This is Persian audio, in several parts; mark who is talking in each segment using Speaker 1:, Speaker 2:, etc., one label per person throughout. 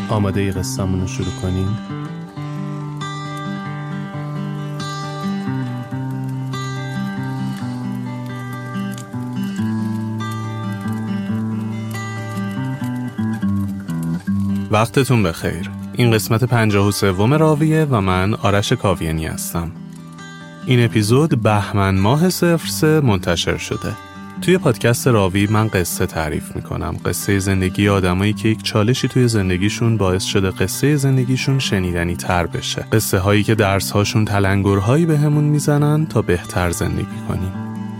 Speaker 1: آماده ی قصه‌مون رو شروع کنیم؟ وقتتون بخیر. این قسمت 53 راویه و من آرش کاویانی هستم. این اپیزود بهمن ماه 03 منتشر شده. توی پادکست راوی من قصه تعریف میکنم. قصه زندگی آدمایی که یک چالشی توی زندگیشون باعث شده قصه زندگیشون شنیدنی تر بشه. قصه هایی که درس هاشون تلنگرهایی به همون میزنن تا بهتر زندگی کنیم.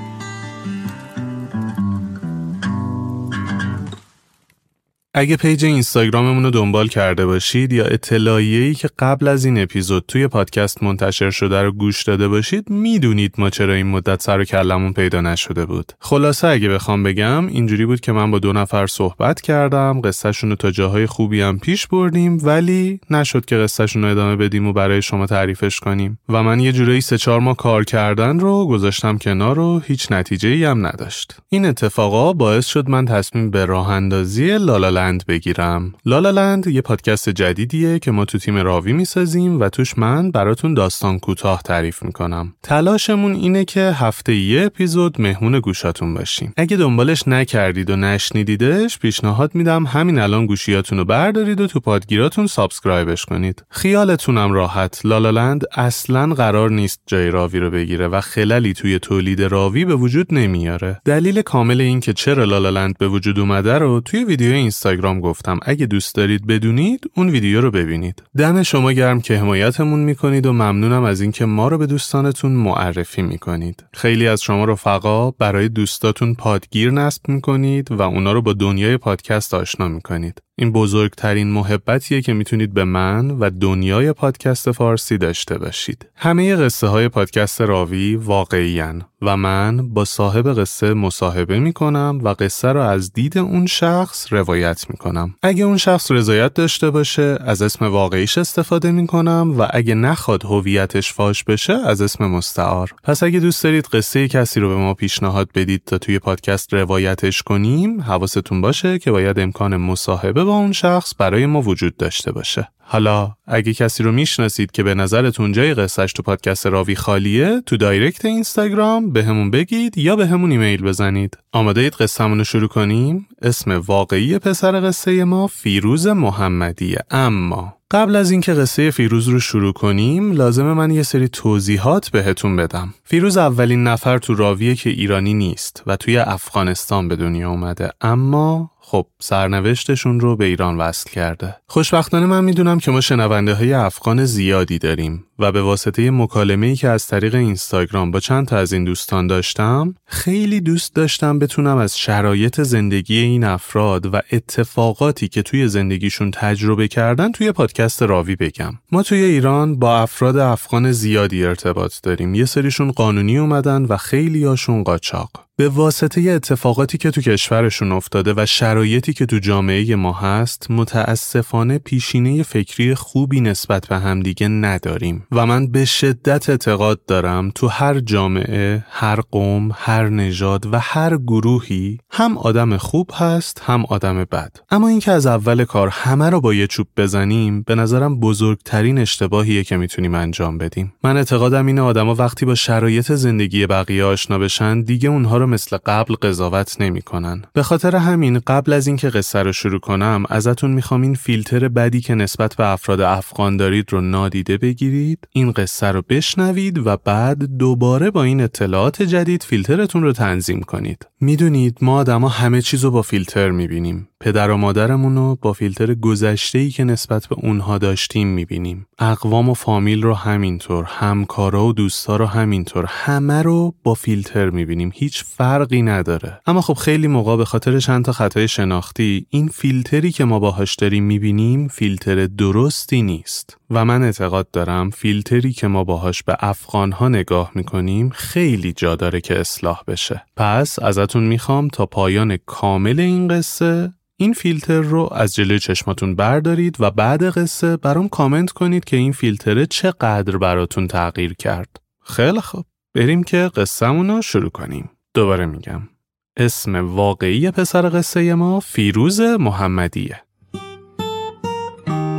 Speaker 1: اگه پیج اینستاگراممون رو دنبال کرده باشید یا اطلاعیه‌ای که قبل از این اپیزود توی پادکست منتشر شده رو گوش داده باشید، میدونید ما چرا این مدت سر و کلمون پیدا نشده بود. خلاصه اگه بخوام بگم اینجوری بود که من با 2 نفر صحبت کردم، قصه‌شون رو تا جاهای خوبی هم پیش بردیم، ولی نشد که قصه‌شون رو ادامه بدیم و برای شما تعریفش کنیم و من یه جورایی 3-4 ماه کار کردن رو گذاشتم کنار و هیچ نتیجه‌ای هم نداشت. این اتفاقا باعث شد من تصمیم به راه اندازی لالا لند بگیرم. لالا لند یه پادکست جدیدیه که ما تو تیم راوی میسازیم و توش من براتون داستان کوتاه تعریف میکنم. تلاشمون اینه که هفته یه اپیزود مهمون گوشاتون باشیم. اگه دنبالش نکردید و نشنیدیدش، پیشنهاد میدم همین الان گوشیاتون رو بردارید و تو پادگیراتون سابسکرایبش کنید. خیالتونم راحت، لالا لند اصلاً قرار نیست جای راوی رو بگیره و خللی توی تولید راوی به وجود نمیاره. دلیل کامل این که چرا لالا لند به وجود اومده رو توی ویدیو اینستاگرام گفتم. اگه دوست دارید بدونید اون ویدیو رو ببینید. دم شما گرم که حمایتمون میکنید و ممنونم از اینکه ما رو به دوستانتون معرفی میکنید. خیلی از شما رفقا برای دوستاتون پادگیر نصب میکنید و اونا رو با دنیای پادکست آشنا میکنید. این بزرگترین محبتیه که میتونید به من و دنیای پادکست فارسی داشته باشید. همه قصه های پادکست راوی واقعی‌اند و من با صاحب قصه مصاحبه میکنم و قصه رو از دید اون شخص روایت میکنم. اگه اون شخص رضایت داشته باشه از اسم واقعیش استفاده میکنم و اگه نخواد هویتش فاش بشه از اسم مستعار. پس اگه دوست دارید قصه کسی رو به ما پیشنهاد بدید تا توی پادکست روایتش کنیم، حواستون باشه که باید امکان مصاحبه با اون شخص برای ما وجود داشته باشه. حالا اگه کسی رو میشناسید که به نظرتون جای قصهش تو پادکست راوی خالیه، تو دایرکت اینستاگرام به همون بگید یا به همون ایمیل بزنید. آماده اید قصه‌مون رو شروع کنیم؟ اسم واقعی پسر قصه ما فیروز محمدیه. اما قبل از اینکه قصه فیروز رو شروع کنیم لازمه من یه سری توضیحات بهتون بدم. فیروز اولین نفر تو راویه که ایرانی نیست و توی افغانستان به دنیا اومده، اما خب سرنوشتشون رو به ایران وصل کرده. خوشبختانه من میدونم که ما شنونده های افغان زیادی داریم و به واسطه مکالمه‌ای که از طریق اینستاگرام با چند تا از این دوستان داشتم، خیلی دوست داشتم بتونم از شرایط زندگی این افراد و اتفاقاتی که توی زندگیشون تجربه کردن توی پادکست راوی بگم. ما توی ایران با افراد افغان زیادی ارتباط داریم. یه سریشون قانونی اومدن و خیلی هاشون قاچاق. به واسطه اتفاقاتی که تو کشورشون افتاده و شرایطی که تو جامعه ما هست، متاسفانه پیشینه فکری خوبی نسبت به همدیگه نداریم و من به شدت اعتقاد دارم تو هر جامعه، هر قوم، هر نژاد و هر گروهی هم آدم خوب هست هم آدم بد. اما این که از اول کار همه رو با یه چوب بزنیم به نظرم بزرگترین اشتباهیه که میتونیم انجام بدیم. من اعتقادم اینه آدما وقتی با شرایط زندگی بقیه آشنا بشن دیگه اونها رو مثل قبل قضاوت نمی‌کنن. به خاطر همین قبل از اینکه قصه رو شروع کنم ازتون میخوام این فیلتر بدی که نسبت به افراد افغان دارید رو نادیده بگیرید، این قصه رو بشنوید و بعد دوباره با این اطلاعات جدید فیلترتون رو تنظیم کنید. میدونید ما آدما همه چیزو با فیلتر میبینیم. پدر و مادرمون رو با فیلتر گذشته‌ای که نسبت به اونها داشتیم میبینیم. اقوام و فامیل رو همینطور، همکارا و دوستا رو همینطور، همه رو با فیلتر میبینیم. هیچ فرقی نداره. اما خب خیلی موقع به خاطر چند تا خطای شناختی این فیلتری که ما باهاش داریم میبینیم فیلتر درستی نیست. و من اعتقاد دارم فیلتری که ما باهاش به افغانها نگاه میکنیم خیلی جا داره که اصلاح بشه. پس ازتون میخوام تا پایان کامل این قصه این فیلتر رو از جلوی چشماتون بردارید و بعد قصه برام کامنت کنید که این فیلتر چقدر براتون تغییر کرد. خیلی خوب، بریم که قصه‌مون رو شروع کنیم. دوباره میگم اسم واقعی پسر قصه ما فیروز محمدیه.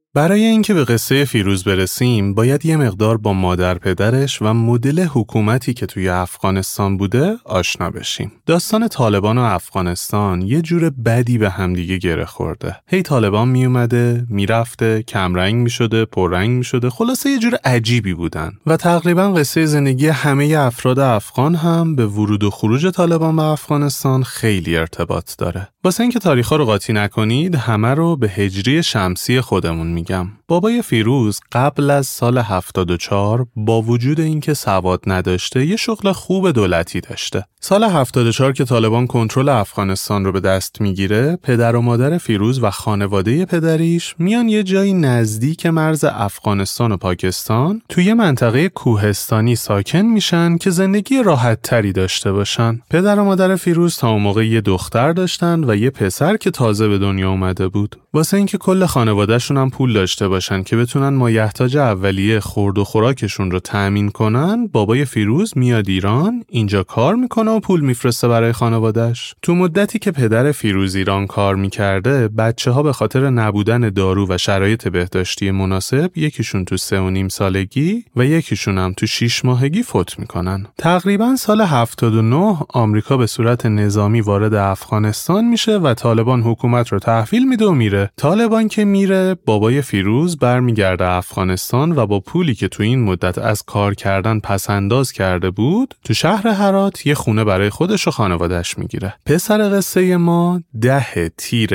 Speaker 1: برای اینکه به قصه فیروز برسیم، باید یه مقدار با مادر پدرش و مدل حکومتی که توی افغانستان بوده آشنا بشیم. داستان طالبان و افغانستان یه جور بدی به همدیگه گره خورده. هی طالبان می اومده، میرفته، کمرنگ میشده، پررنگ میشده، خلاصه یه جور عجیبی بودن. و تقریبا قصه زندگی همه افراد افغان هم به ورود و خروج طالبان به افغانستان خیلی ارتباط داره. واسه اینکه تاریخ‌ها رو قاطی نکنید، همه رو به هجری شمسی خودمون میگم. بابای فیروز قبل از سال 74 با وجود اینکه سواد نداشته یه شغل خوب دولتی داشته. سال 74 که طالبان کنترل افغانستان رو به دست میگیره، پدر و مادر فیروز و خانواده پدریش میان یه جایی نزدیک مرز افغانستان و پاکستان توی منطقه کوهستانی ساکن میشن که زندگی راحت تری داشته باشن. پدر و مادر فیروز تا اون موقع یه دختر داشتن و یه پسر که تازه به دنیا اومده بود. واسه اینکه کل خانواده‌شون هم پول داشته باشن که بتونن مایحتاج اولیه خورد و خوراکشون رو تأمین کنن، بابای فیروز میاد ایران، اینجا کار میکنه و پول میفرسته برای خانواده‌اش. تو مدتی که پدر فیروز ایران کار میکرده، بچه‌ها به خاطر نبودن دارو و شرایط بهداشتی مناسب، یکیشون تو 3.5 سالگی و یکیشون هم تو 6 ماهگی فوت میکنن. تقریبا سال 79 آمریکا به صورت نظامی وارد افغانستان میشه و طالبان حکومت رو تحویل میده و میره. طالبان که میره، بابای فیروز برمیگرده افغانستان و با پولی که تو این مدت از کار کردن پسنداز کرده بود، تو شهر هرات یه خونه برای خودش و خانواده‌اش میگیره. پسر قصه ما 10 تیر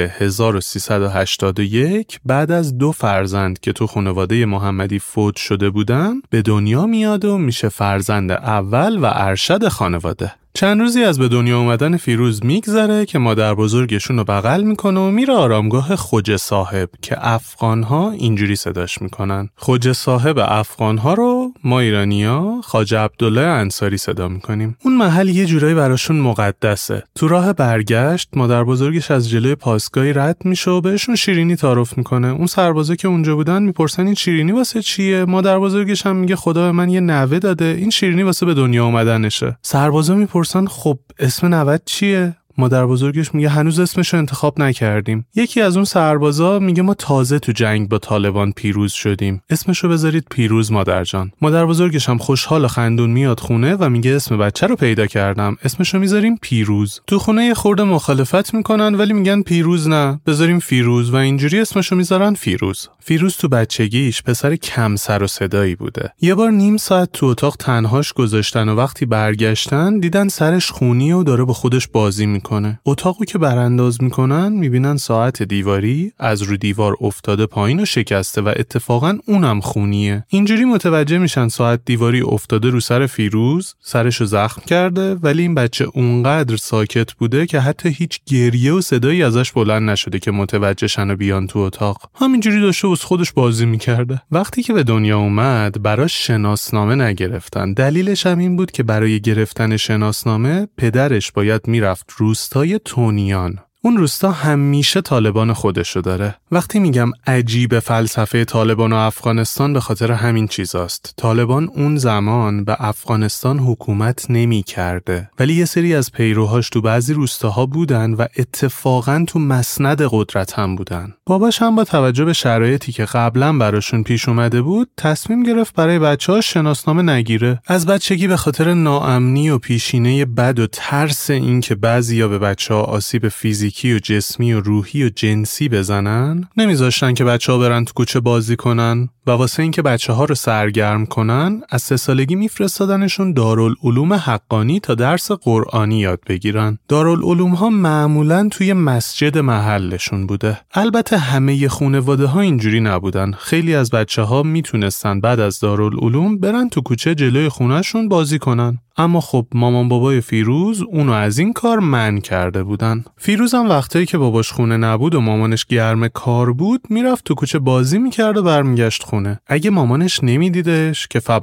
Speaker 1: 1381 بعد از 2 فرزند که تو خانواده محمدی فوت شده بودن به دنیا میاد و میشه فرزند اول و ارشد خانواده. چند روزی از به دنیا اومدن فیروز میگذره که مادر بزرگشون رو بغل میکنه و میره آرامگاه خواجه صاحب که افغانها اینجوری صداش میکنن. خواجه صاحب افغانها رو ما ایرانیا خواجه عبدالله انصاری صدا میکنیم. اون محل یه جورایی براشون مقدسه. تو راه برگشت مادر بزرگش از جلوی پاسگاهی رد میشه و بهشون شیرینی تعارف میکنه. اون سربازا که اونجا بودن میپرسن این شیرینی واسه چیه؟ مادر بزرگش هم میگه خدا به من یه نوه داده، این شیرینی واسه به دنیا اومدنشه. سربازا میپرسن خب اسم نوت چیه؟ مادر بزرگش میگه هنوز اسمشو انتخاب نکردیم. یکی از اون سربازا میگه ما تازه تو جنگ با طالبان پیروز شدیم، اسمشو بذارید پیروز مادر جان. مادر بزرگش هم خوشحال و خندون میاد خونه و میگه اسم بچه رو پیدا کردم، اسمشو میذاریم پیروز. تو خونه یه خورده مخالفت میکنن ولی میگن پیروز نه، بذاریم فیروز و اینجوری اسمشو میذارن فیروز. فیروز تو بچگیش پسر کم سر و صدایی بوده. یه بار نیم ساعت تو اتاق تنهاش گذاشتن و وقتی برگشتن دیدن سرش خونی و داره با خودش بازی میکنه. اتاقو که برانداز میکنن میبینن ساعت دیواری از رو دیوار افتاده پایین و شکسته و اتفاقا اونم خونیه. اینجوری متوجه میشن ساعت دیواری افتاده رو سر فیروز، سرشو زخم کرده، ولی این بچه اونقدر ساکت بوده که حتی هیچ گریه و صدایی ازش بلند نشده که متوجه شن و بیان تو اتاق. همینجوری داشته از خودش بازی میکرده. وقتی که به دنیا اومد براش شناسنامه نگرفتن. دلیلش هم این بود که برای گرفتن شناسنامه پدرش باید میرفت روستای تونیان. اون روستا همیشه طالبان خودشو داره. وقتی میگم عجیب فلسفه طالبان و افغانستان به خاطر همین چیزاست. طالبان اون زمان به افغانستان حکومت نمی کرده، ولی یه سری از پیروهاش تو بعضی روستاها بودن و اتفاقاً تو مسند قدرت هم بودن. باباش هم با توجه به شرایطی که قبلا براشون پیش اومده بود تصمیم گرفت برای بچه‌هاش شناسنامه نگیره. از بچگی به خاطر ناامنی و پیشینه بد و ترس این که بعضیا به بچه‌ها آسیب فیزیکی و جسمی و روحی و جنسی بزنن نمیذاشتن که بچه‌ها برن تو کوچه بازی کنن و واسه اینکه بچه‌ها رو سرگرم کنن از 3 سالگی میفرستادنشون دارالعلوم حقانی تا درس قرآنی یاد بگیرن. دارالعلوم‌ها معمولاً توی مسجد محلشون بوده. البته همه خانواده‌ها اینجوری نبودن. خیلی از بچه‌ها میتونستن بعد از دارالعلوم برن تو کوچه جلوی خونه‌شون بازی کنن. اما خب مامان بابای فیروز اونو از این کار منع کرده بودن. فیروز هم وقتایی که باباش خونه نبود و مامانش گرم کار بود میرفت تو کوچه بازی میکرد و برمیگشت خونه. اگه مامانش نمیدیدش که فبها.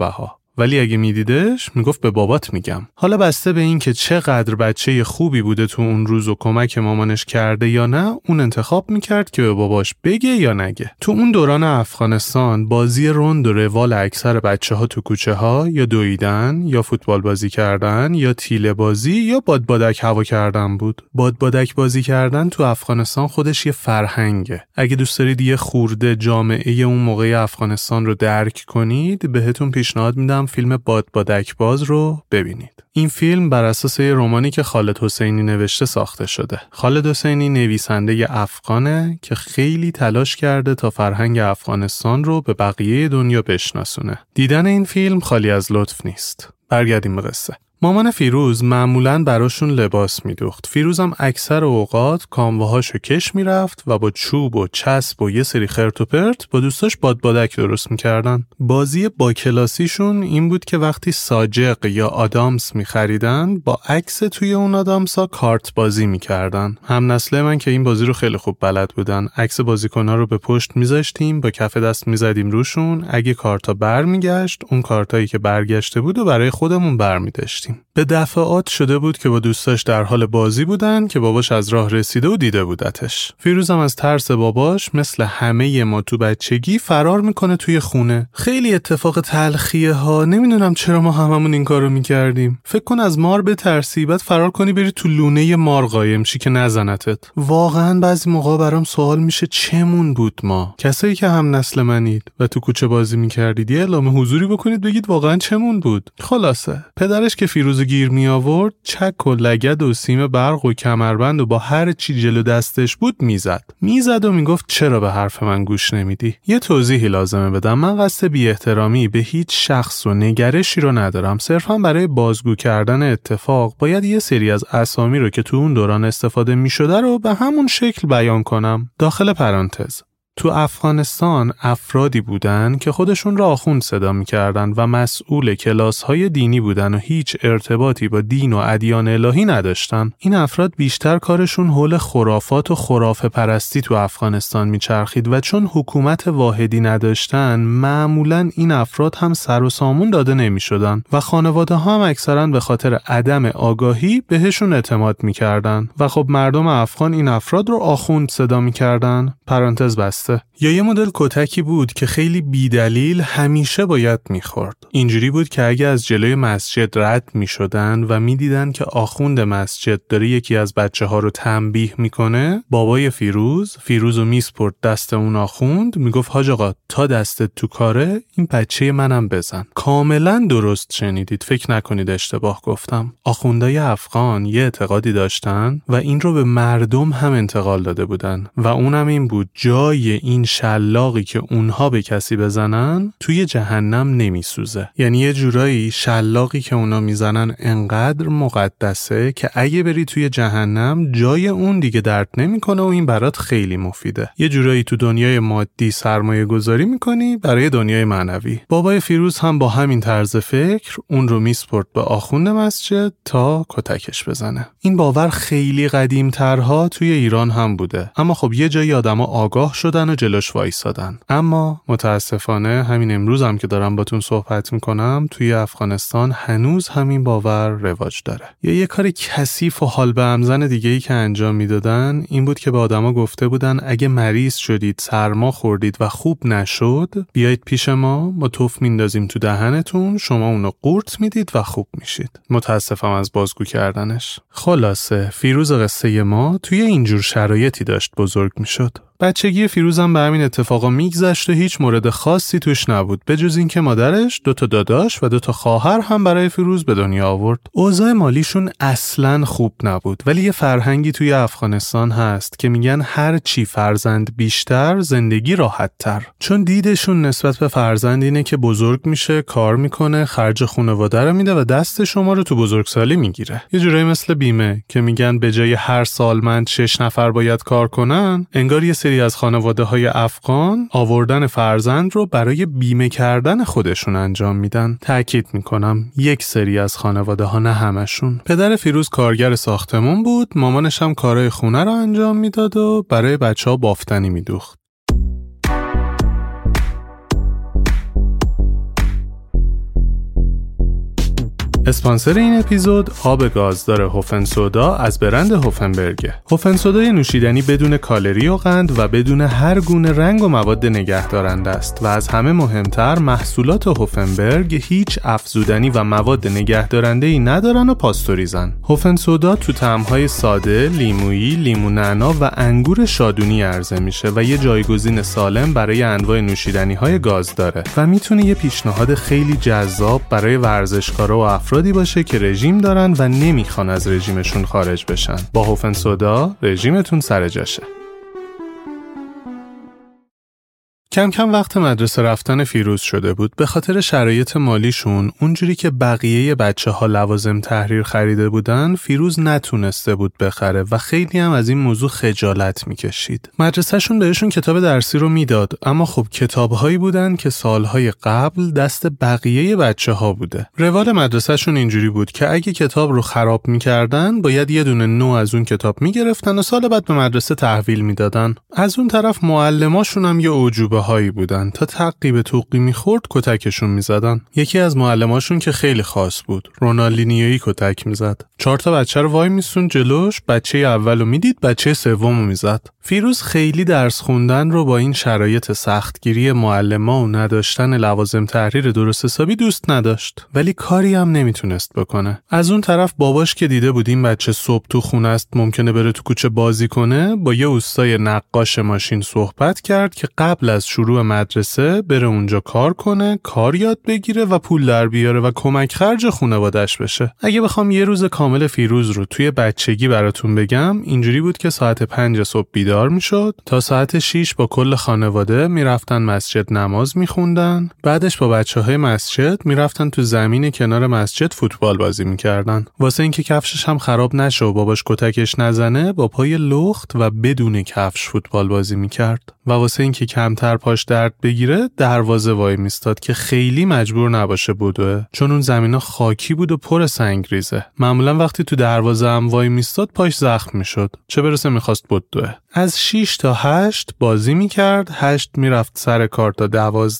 Speaker 1: ولی اگه میدیدش میگفت به بابات میگم. حالا بسته به این که چقدر بچه خوبی بوده تو اون روز و کمک مامانش کرده یا نه، اون انتخاب میکرد که به باباش بگه یا نگه. تو اون دوران افغانستان بازی رند و روال اکثر بچه‌ها تو کوچه ها یا دویدن یا فوتبال بازی کردن یا تیله بازی یا بادبادک هوا کردن بود. بادبادک بازی کردن تو افغانستان خودش یه فرهنگه. اگه دوست دارید یه خورده جامعه اون موقع افغانستان رو درک کنید، بهتون پیشنهاد میدم فیلم بادبادک باز رو ببینید. این فیلم بر اساس یه رمانی که خالد حسینی نوشته ساخته شده. خالد حسینی نویسنده افغانه که خیلی تلاش کرده تا فرهنگ افغانستان رو به بقیه دنیا بشناسونه. دیدن این فیلم خالی از لطف نیست. برگردیم به قصه. مامان فیروز معمولاً براشون لباس میدوخت. فیروز هم اکثر اوقات کامواهاشو کش میرفت و با چوب و چسب و یه سری خرت و پرت با دوستاش بادبادک درست میکردن. بازی با کلاسیشون این بود که وقتی ساجق یا آدامس میخریدن با عکس توی اون آدامسا کارت بازی میکردن. هم نسل من که این بازی رو خیلی خوب بلد بودن. عکس بازیکن‌ها رو به پشت میذاشتیم، با کف دست میزدیم روشون. اگه کارتا برمیگشت، اون کارتایی که برگشته بود و برای خودمون برمی‌داشتیم. به دفعات شده بود که با دوستاش در حال بازی بودن که باباش از راه رسیده و دیده بودتش. فیروز هم از ترس باباش مثل همه ما تو بچگی فرار میکنه توی خونه. خیلی اتفاق تلخیه ها، نمیدونم چرا ما هممون این کارو میکردیم. فکر کن از مار بترسی، بعد فرار کنی بری تو لونه مار قایم شی که نزنتت. واقعا بعضی موقع برام سوال میشه چمون بود ما کسایی که هم نسل منید و تو کوچه بازی میکردید، یه اعلام حضوری بکنید بگید واقعا چمون بود. خلاصه پدرش که فیروز گیر می آورد، چک و لگد و سیم برق و کمربند و با هر چی جلو دستش بود میزد و میگفت چرا به حرف من گوش نمیدی. یه توضیحی لازمه بدم. من قصد بی احترامی به هیچ شخص و نگرشی رو ندارم. صرفا برای بازگو کردن اتفاق باید یه سری از اسامی رو که تو اون دوران استفاده میشده رو به همون شکل بیان کنم. داخل پرانتز، تو افغانستان افرادی بودن که خودشون را آخوند صدا می‌کردن و مسئول کلاس‌های دینی بودن و هیچ ارتباطی با دین و ادیان الهی نداشتن. این افراد بیشتر کارشون حول خرافات و خرافه پرستی تو افغانستان میچرخید و چون حکومت واحدی نداشتن، معمولاً این افراد هم سر و سامون داده نمی‌شدن و خانواده‌ها هم اکثراً به خاطر عدم آگاهی بهشون اعتماد می‌کردن و خب مردم افغان این افراد رو آخوند صدا می‌کردن. پرانتز بسته. یا یه مدل کتکی بود که خیلی بیدلیل همیشه باید میخورد. اینجوری بود که اگه از جلوی مسجد رد میشدن و میدیدن که آخوند مسجد داره یکی از بچه ها رو تنبیه میکنه، بابای فیروزو میسپرد دست اون آخوند، میگفت حاج آقا تا دستت تو کاره این بچه منم بزن. کاملا درست شنیدید، فکر نکنید اشتباه گفتم. آخوندای افغان یه اعتقادی داشتن و این رو به مردم هم انتقال داده بودن و اونم این بود جای این شلاقی که اونها به کسی بزنن توی جهنم نمیسوزه. یعنی یه جورایی شلاقی که اونا میزنن انقدر مقدسه که اگه بری توی جهنم جای اون دیگه درد نمیکنه و این برات خیلی مفیده. یه جورایی تو دنیای مادی سرمایه گذاری میکنی برای دنیای معنوی. بابای فیروز هم با همین طرز فکر اون رو میسپرد به آخوند مسجد تا کتکش بزنه. این باور خیلی قدیم‌ترها توی ایران هم بوده، اما خب یه جایی آدما آگاه شدن و جلوش وایسادن. اما متاسفانه همین امروز هم که دارم باتون صحبت میکنم توی افغانستان هنوز همین باور رواج داره. یه کار کثیف و حال به همزن دیگه‌ای که انجام میدادن این بود که به آدما گفته بودن اگه مریض شدید، سرما خوردید و خوب نشد، بیایید پیش ما توف میندازیم تو دهنتون، شما اونو قورت میدید و خوب میشید. متاسفم از بازگو کردنش. خلاصه فیروز قصه ما توی اینجور شرایطی داشت بزرگ میشد. بچگی فیروزم به همین اتفاقا میگذشت و هیچ مورد خاصی توش نبود، به جز این که مادرش 2 داداش و 2 خواهر هم برای فیروز به دنیا آورد. اوضاع مالیشون اصلاً خوب نبود، ولی یه فرهنگی توی افغانستان هست که میگن هر چی فرزند بیشتر زندگی راحت تر، چون دیدشون نسبت به فرزند اینه که بزرگ میشه، کار میکنه، خرج خانواده رو میده و دست شما رو تو بزرگسالی میگیره. یه جورایی مثل بیمه که میگن به جای هر سالمند 6 نفر باید کار کنن، انگار یه سری از خانواده‌های افغان آوردن فرزند رو برای بیمه کردن خودشون انجام میدن. تأکید میکنم یک سری از خانواده‌ها، نه همشون. پدر فیروز کارگر ساختمون بود، مامانش هم کارهای خونه رو انجام میداد و برای بچه‌ها بافتنی میدوخت. اسپانسر این اپیزود آب گازدار هوفن سودا از برند هوفنبرگ. هوفن سودا نوشیدنی بدون کالری و قند و بدون هر گونه رنگ و مواد نگهدارنده است و از همه مهمتر محصولات هوفنبرگ هیچ افزودنی و مواد نگهدارنده‌ای ندارن و پاستوریزن. هوفن سودا تو طعم‌های ساده، لیمویی، لیمو نعنا و انگور شادونی عرضه میشه و یه جایگزین سالم برای انواع نوشیدنی‌های گاز داره و میتونه یه پیشنهاد خیلی جذاب برای ورزشکارا و افرادی باشه که رژیم دارن و نمیخوان از رژیمشون خارج بشن. با هوفن سودا رژیمتون سر جاشه. کم کم وقت مدرسه رفتن فیروز شده بود. به خاطر شرایط مالیشون اونجوری که بقیه بچه‌ها لوازم تحریر خریده بودن، فیروز نتونسته بود بخره و خیلی هم از این موضوع خجالت میکشید. مدرسهشون بهشون کتاب درسی رو میداد، اما خب کتاب‌هایی بودن که سالهای قبل دست بقیه بچه‌ها بوده. روال مدرسهشون اینجوری بود که اگه کتاب رو خراب میکردن، باید یه دونه نو از اون کتاب میگرفتن و سال بعد به مدرسه تحویل میدادن. از اون طرف معلماشون هم یه عجوبه هایی بودن، تا تقی به توقی میخورد کتکشون میزدن. یکی از معلماشون که خیلی خاص بود، رونالدینیویی کتک میزد. 4 تا بچه رو وای میسوند جلوش، بچه اولو میدید، بچه سومو میزد. فیروز خیلی درس خوندن رو با این شرایط سختگیری معلما و نداشتن لوازم تحریر درست حسابی دوست نداشت، ولی کاری هم نمیتونست بکنه. از اون طرف باباش که دیده بود این بچه صبح تو خونه است، ممکنه بره تو کوچه بازی کنه، با یه اوستای نقاش ماشین صحبت کرد که قبل از شروع مدرسه بره اونجا کار کنه، کار یاد بگیره و پول در بیاره و کمک خرج خانواده‌اش بشه. اگه بخوام یه روز کامل فیروز رو توی بچگی براتون بگم، اینجوری بود که ساعت 5 صبح بیدار میشد، تا ساعت 6 با کل خانواده میرفتن مسجد نماز میخوندن، بعدش با بچه‌های مسجد میرفتن تو زمین کنار مسجد فوتبال بازی میکردن. واسه اینکه کفشش هم خراب نشه و باباش کتکش نزنه، با پای لخت و بدون کفش فوتبال بازی میکرد. و واسه اینکه کمتر پاش درد بگیره، دروازه وای میستاد که خیلی مجبور نباشه بدوه، چون اون زمینا خاکی بود و پر سنگریزه. معمولا وقتی تو دروازه هم وای میستاد پاش زخم میشد، چه برسه میخواست بدوه. از 6 تا 8 بازی میکرد، 8 میرفت سر کار تا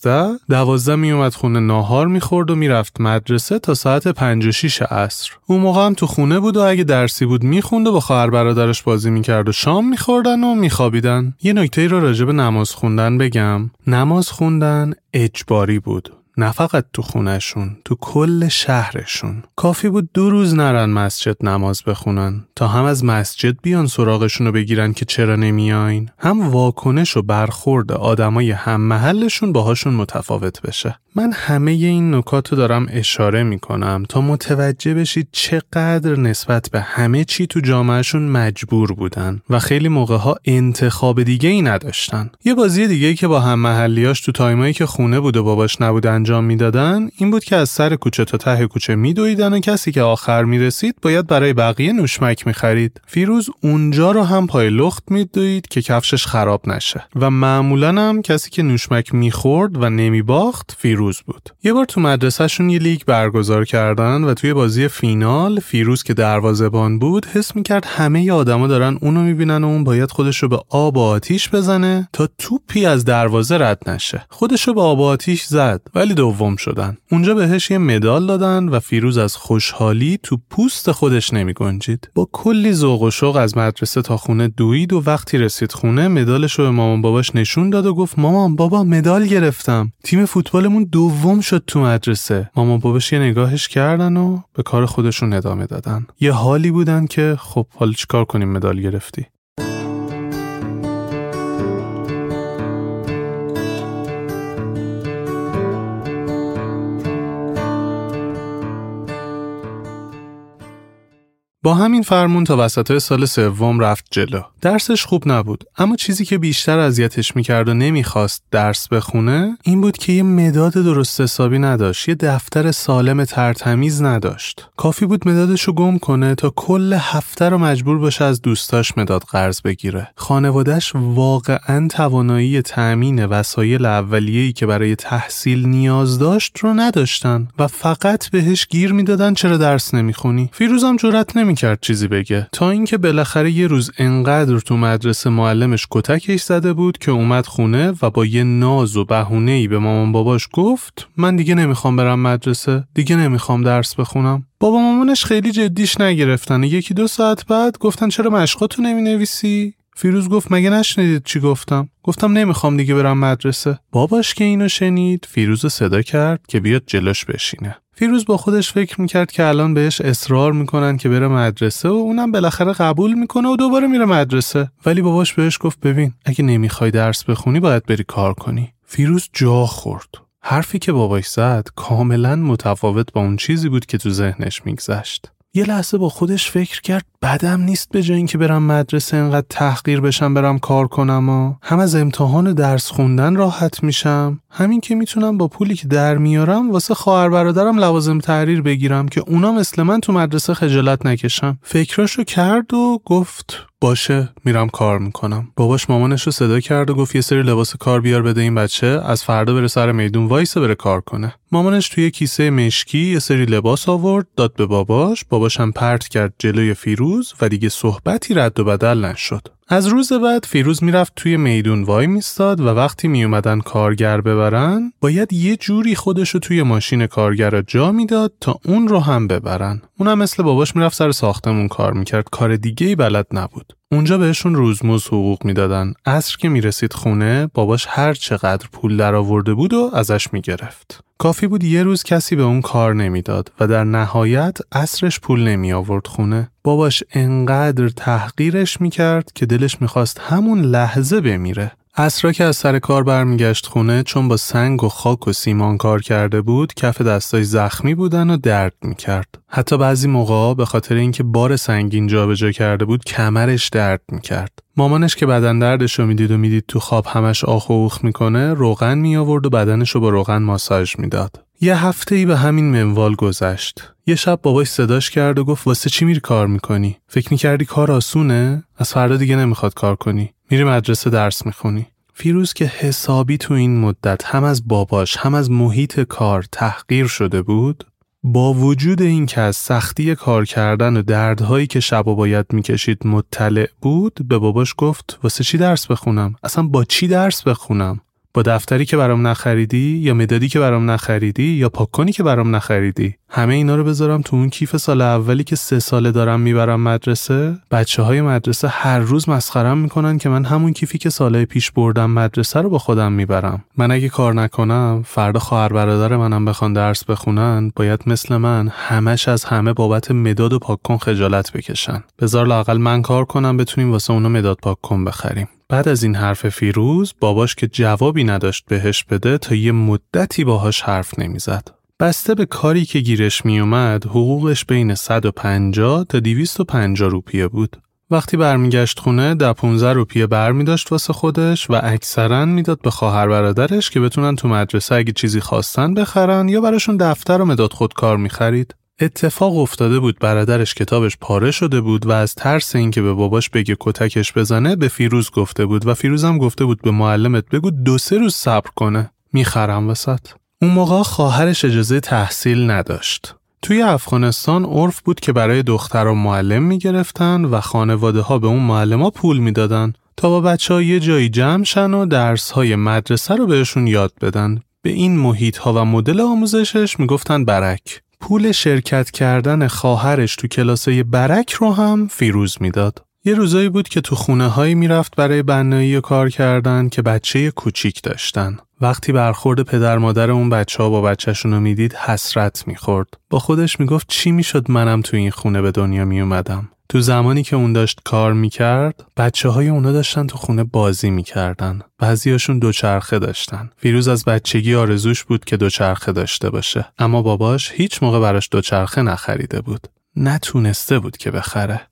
Speaker 1: 12 میومد خونه ناهار میخورد و میرفت مدرسه تا ساعت 5 و 6 عصر. اون موقع هم تو خونه بود و اگه درسی بود میخوند و با خواهر برادرش بازی میکرد و شام میخوردن و میخوابیدن. یه نکته رو راجع به نماز خوندن بگم. نماز خوندن اجباری بود، نه فقط تو خونهشون، تو کل شهرشون. کافی بود 2 روز نرن مسجد نماز بخونن تا هم از مسجد بیان سراغشون رو بگیرن که چرا نمیاین، هم واکنش و برخورد آدمای هم محلشون باهاشون متفاوت بشه. من همه این نکات رو دارم اشاره میکنم تا متوجه بشید چقدر نسبت به همه چی تو جامعهشون مجبور بودن و خیلی موقعها انتخاب دیگه ای نداشتن. یه بازی دیگه که با هم محلیاش تو تایمایی که خونه بود و باباش نبود انجام میدادن این بود که از سر کوچه تا ته کوچه میدویدن و کسی که آخر میرسید باید برای بقیه نوشمک میخرید. فیروز اونجا رو هم پای لخت میدوید که کفشش خراب نشه و معمولا هم کسی که نوشمک میخورد و نمیباخت فیروز بود. یه بار تو مدرسهشون یه لیگ برگزار کردن و توی بازی فینال فیروز که دروازه‌بان بود حس میکرد همه آدما دارن اونو میبینن و اون باید خودشو به آب و آتیش بزنه تا توپی از دروازه رد نشه. خودشو به آب و آتیش زد ولی دوم شدن. اونجا بهش یه مدال دادن و فیروز از خوشحالی تو پوست خودش نمیگنجید. با کلی ذوق و شوق از مدرسه تا خونه دوید و وقتی رسید خونه مدالشو به مامان باباش نشون داد و گفت مامان بابا مدال گرفتم. تیم فوتبالمون دوم شد تو مدرسه. مامان باباش یه نگاهش کردن و به کار خودشون ادامه دادن. یه حالی بودن که خب حالا چیکار کنیم مدال گرفتی. با همین فرمون تا وسطای سال 3 رفت جلو. درسش خوب نبود، اما چیزی که بیشتر اذیتش میکرد و نمیخواست درس بخونه این بود که یه مداد درست حسابی نداشت، یه دفتر سالم ترتمیز نداشت. کافی بود مدادشو گم کنه تا کل هفته رو مجبور باشه از دوستاش مداد قرض بگیره. خانواده‌اش واقعاً توانایی تأمین وسایل اولیه‌ای که برای تحصیل نیاز داشت رو نداشتن و فقط بهش گیر میدادن چرا درس نمیخونی. فیروزم جرئت نمی‌کرد چیزی بگه، تا اینکه بالاخره یه روز انقدر تو مدرسه معلمش کتکش زده بود که اومد خونه و با یه ناز و بهونه‌ای به مامان باباش گفت من دیگه نمیخوام برم مدرسه، دیگه نمیخوام درس بخونم. بابا مامانش خیلی جدیش نگرفتن. 1-2 ساعت بعد گفتن چرا مشقاتو نمینویسی؟ فیروز گفت مگه نشنیدید چی گفتم؟ گفتم نمیخوام دیگه برم مدرسه. باباش که اینو شنید فیروزو صدا کرد که بیاد جلوش بشینه. فیروز با خودش فکر میکرد که الان بهش اصرار میکنن که بره مدرسه و اونم بالاخره قبول میکنه و دوباره میره مدرسه. ولی باباش بهش گفت ببین اگه نمیخوای درس بخونی باید بری کار کنی. فیروز جا خورد. حرفی که باباش زد کاملا متفاوت با اون چیزی بود که تو ذهنش میگذشت. یه لحظه با خودش فکر کرد بدم نیست به جای اینکه برم مدرسه انقدر تحقیر بشم برم کار کنم و هم از امتحان و درس خوندن راحت میشم، همین که میتونم با پولی که در میارم واسه خواهر برادرم لوازم تحریر بگیرم که اونا مثل من تو مدرسه خجالت نکشن. فکراشو کرد و گفت باشه میرم کار میکنم. باباش مامانش رو صدا کرد و گفت یه سری لباس کار بیار بده این بچه، از فردا بره سر میدون وایسه بره کار کنه. مامانش توی کیسه مشکی یه سری لباس آورد داد به باباش. باباش هم پرت کرد جلوی فیروز و دیگه صحبتی رد و بدل نشد. از روز بعد فیروز میرفت توی میدون وای میستاد و وقتی میومدن کارگر ببرن باید یه جوری خودشو توی ماشین کارگر جا میداد تا اون رو هم ببرن. اونم مثل باباش میرفت سر ساختمون کار میکرد، کار دیگه‌ای بلد نبود. اونجا بهشون روزمزد حقوق میدادن. عصر که میرسید خونه باباش هر چقدر پول در آورده بود و ازش میگرفت. کافی بود یه روز کسی به اون کار نمیداد و در نهایت عصرش پول نمی آورد خونه. باباش انقدر تحقیرش میکرد که دلش میخواست همون لحظه بمیره. عصرا که از سر کار برمیگشت خونه چون با سنگ و خاک و سیمان کار کرده بود کف دستای زخمی بودن و درد میکرد. حتی بعضی موقعا به خاطر اینکه بار سنگین جابجا کرده بود کمرش درد میکرد. مامانش که بدن دردشو میدید تو خواب همش آخ و اوخ میکنه روغن میآورد و بدنشو با روغن ماساژ میداد. یه هفته‌ای به همین منوال گذشت. یه شب باباش صداش کرد و گفت واسه چی میری کار میکنی؟ فکر میکردی کار آسونه؟ از فردا دیگه نمیخواد کار کنی. میری مدرسه درس میخونی. فیروز که حسابی تو این مدت هم از باباش هم از محیط کار تحقیر شده بود، با وجود این که از سختی کار کردن و دردهایی که شبا باید میکشید مطلع بود، به باباش گفت واسه چی درس بخونم؟ اصلا با چی درس بخونم؟ با دفتری که برام نخریدی یا مدادی که برام نخریدی یا پاککنی که برام نخریدی؟ همه اینا رو بذارم تو اون کیف سال اولی که 3 ساله دارم میبرم مدرسه؟ بچه‌های مدرسه هر روز مسخره‌ام میکنن که من همون کیفی که سالهای پیش بردم مدرسه رو با خودم میبرم. من اگه کار نکنم فردا خواهر برادر منم بخوان درس بخونن باید مثل من همش از همه بابت مداد و پاککن خجالت بکشن. بذار لااقل من کار کنم بتونیم واسه اونا مداد پاککن بخریم. بعد از این حرف فیروز باباش که جوابی نداشت بهش بده تا یه مدتی باهاش حرف نمیزد. بسته به کاری که گیرش می اومد حقوقش بین 150 تا 250 روپیه بود. وقتی برمیگشت خونه 10-15 روپیه برمی داشت واسه خودش و اکثرا میداد به خواهر برادرش که بتونن تو مدرسه اگه چیزی خواستن بخرن یا براشون دفتر و مداد خودکار می خرید. اتفاق افتاده بود برادرش کتابش پاره شده بود و از ترس اینکه به باباش بگه کتکش بزنه به فیروز گفته بود و فیروزم گفته بود به معلمت بگو 2-3 روز صبر کنه میخرم وسط. اون موقع خواهرش اجازه تحصیل نداشت. توی افغانستان عرف بود که برای دخترها معلم میگرفتن و خانواده ها به اون معلم‌ها پول میدادن تا با بچه‌ها یه جایی جمع شن و درس‌های مدرسه رو بهشون یاد بدن. به این محیط‌ها و مدل آموزشش میگفتن برک. پول شرکت کردن خواهرش تو کلاسه برک رو هم فیروز میداد. یه روزایی بود که تو خونه‌هایی میرفت برای بنایی و کار کردن که بچه کوچیک داشتن. وقتی برخورد پدر مادر اون بچه‌ها با بچه‌شون رو میدید حسرت میخورد. با خودش میگفت چی میشد منم تو این خونه به دنیا میومدم. تو زمانی که اون داشت کار میکرد بچه‌های اونا داشتن تو خونه بازی میکردن. بعضیاشون دوچرخه داشتن. فیروز از بچگی آرزوش بود که دوچرخه داشته باشه، اما باباش هیچ موقع براش دوچرخه نخریده بود. نتونسته بود که بخره.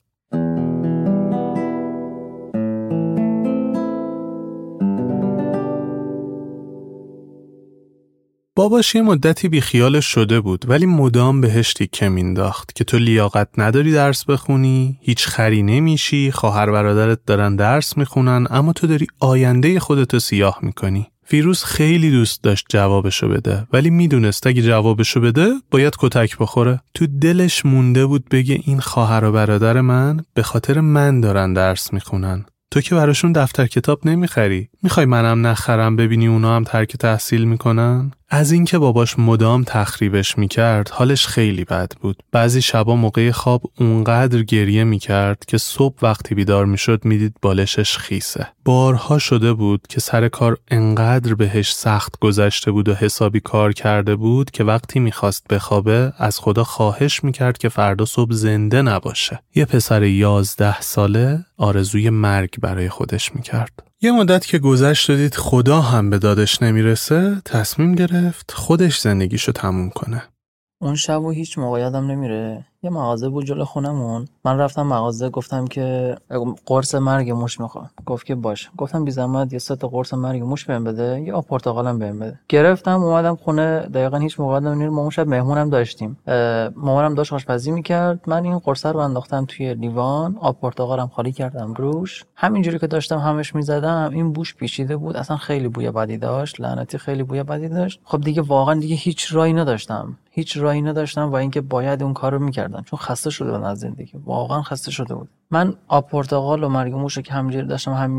Speaker 1: باباش یه مدتی بیخیالش شده بود ولی مدام بهش تیکه مینداخت که تو لیاقت نداری درس بخونی، هیچ خری نمیشی، خواهر برادرت دارن درس میخونن اما تو داری آینده خودتو سیاه میکنی. فیروز خیلی دوست داشت جوابشو بده، ولی میدونست اگه جوابشو بده باید کتک بخوره. تو دلش مونده بود بگه این خواهر و برادر من به خاطر من دارن درس میخونن. تو که براشون دفتر کتاب نمیخری، میخوای منم نخرم ببینی اونا هم ترک تحصیل میکنن؟ از اینکه باباش مدام تخریبش میکرد حالش خیلی بد بود. بعضی شبا موقع خواب اونقدر گریه میکرد که صبح وقتی بیدار میشد میدید بالشش خیسه. بارها شده بود که سر کار انقدر بهش سخت گذشته بود و حسابی کار کرده بود که وقتی میخواست بخوابه از خدا خواهش میکرد که فردا صبح زنده نباشه. یه پسر 11 ساله آرزوی مرگ برای خودش میکرد. یه مدت که گذشت دید خدا هم به دادش نمیرسه، تصمیم گرفت خودش زندگیشو تموم کنه.
Speaker 2: اون شب و هیچ موقع یادم نمیره. یه مغازه بود جلو خونمون. من رفتم مغازه، گفتم که قرص مرگ موش میخوام. گفت که باشه. گفتم بی زحمت یه 3 تا قرص مرگ موش بهم بده، یه آب پرتقالم بهم بده. گرفتم اومدم خونه. دقیقاً هیچ موقع یادم نمیره. ما اون شب مهمونم داشتیم. مامانم داشت آشپزی میکرد. من این قرصه رو انداختم توی لیوان، آب پرتقالم خالی کردم روش. همینجوری که داشتم همش میزدم، این بوش پیچیده بود. اصلا خیلی بوی بدی داشت. لعنتی خیلی بوی بدی داشت. خب دیگه واقعا دیگه هیچ راهی نداشتم و اینکه باید اون کارو میکردم، چون خسته شده بودم از زندگی. واقعا خسته شده بود. من آب پرتقال و مرگ موش رو که همینجوری داشتم هم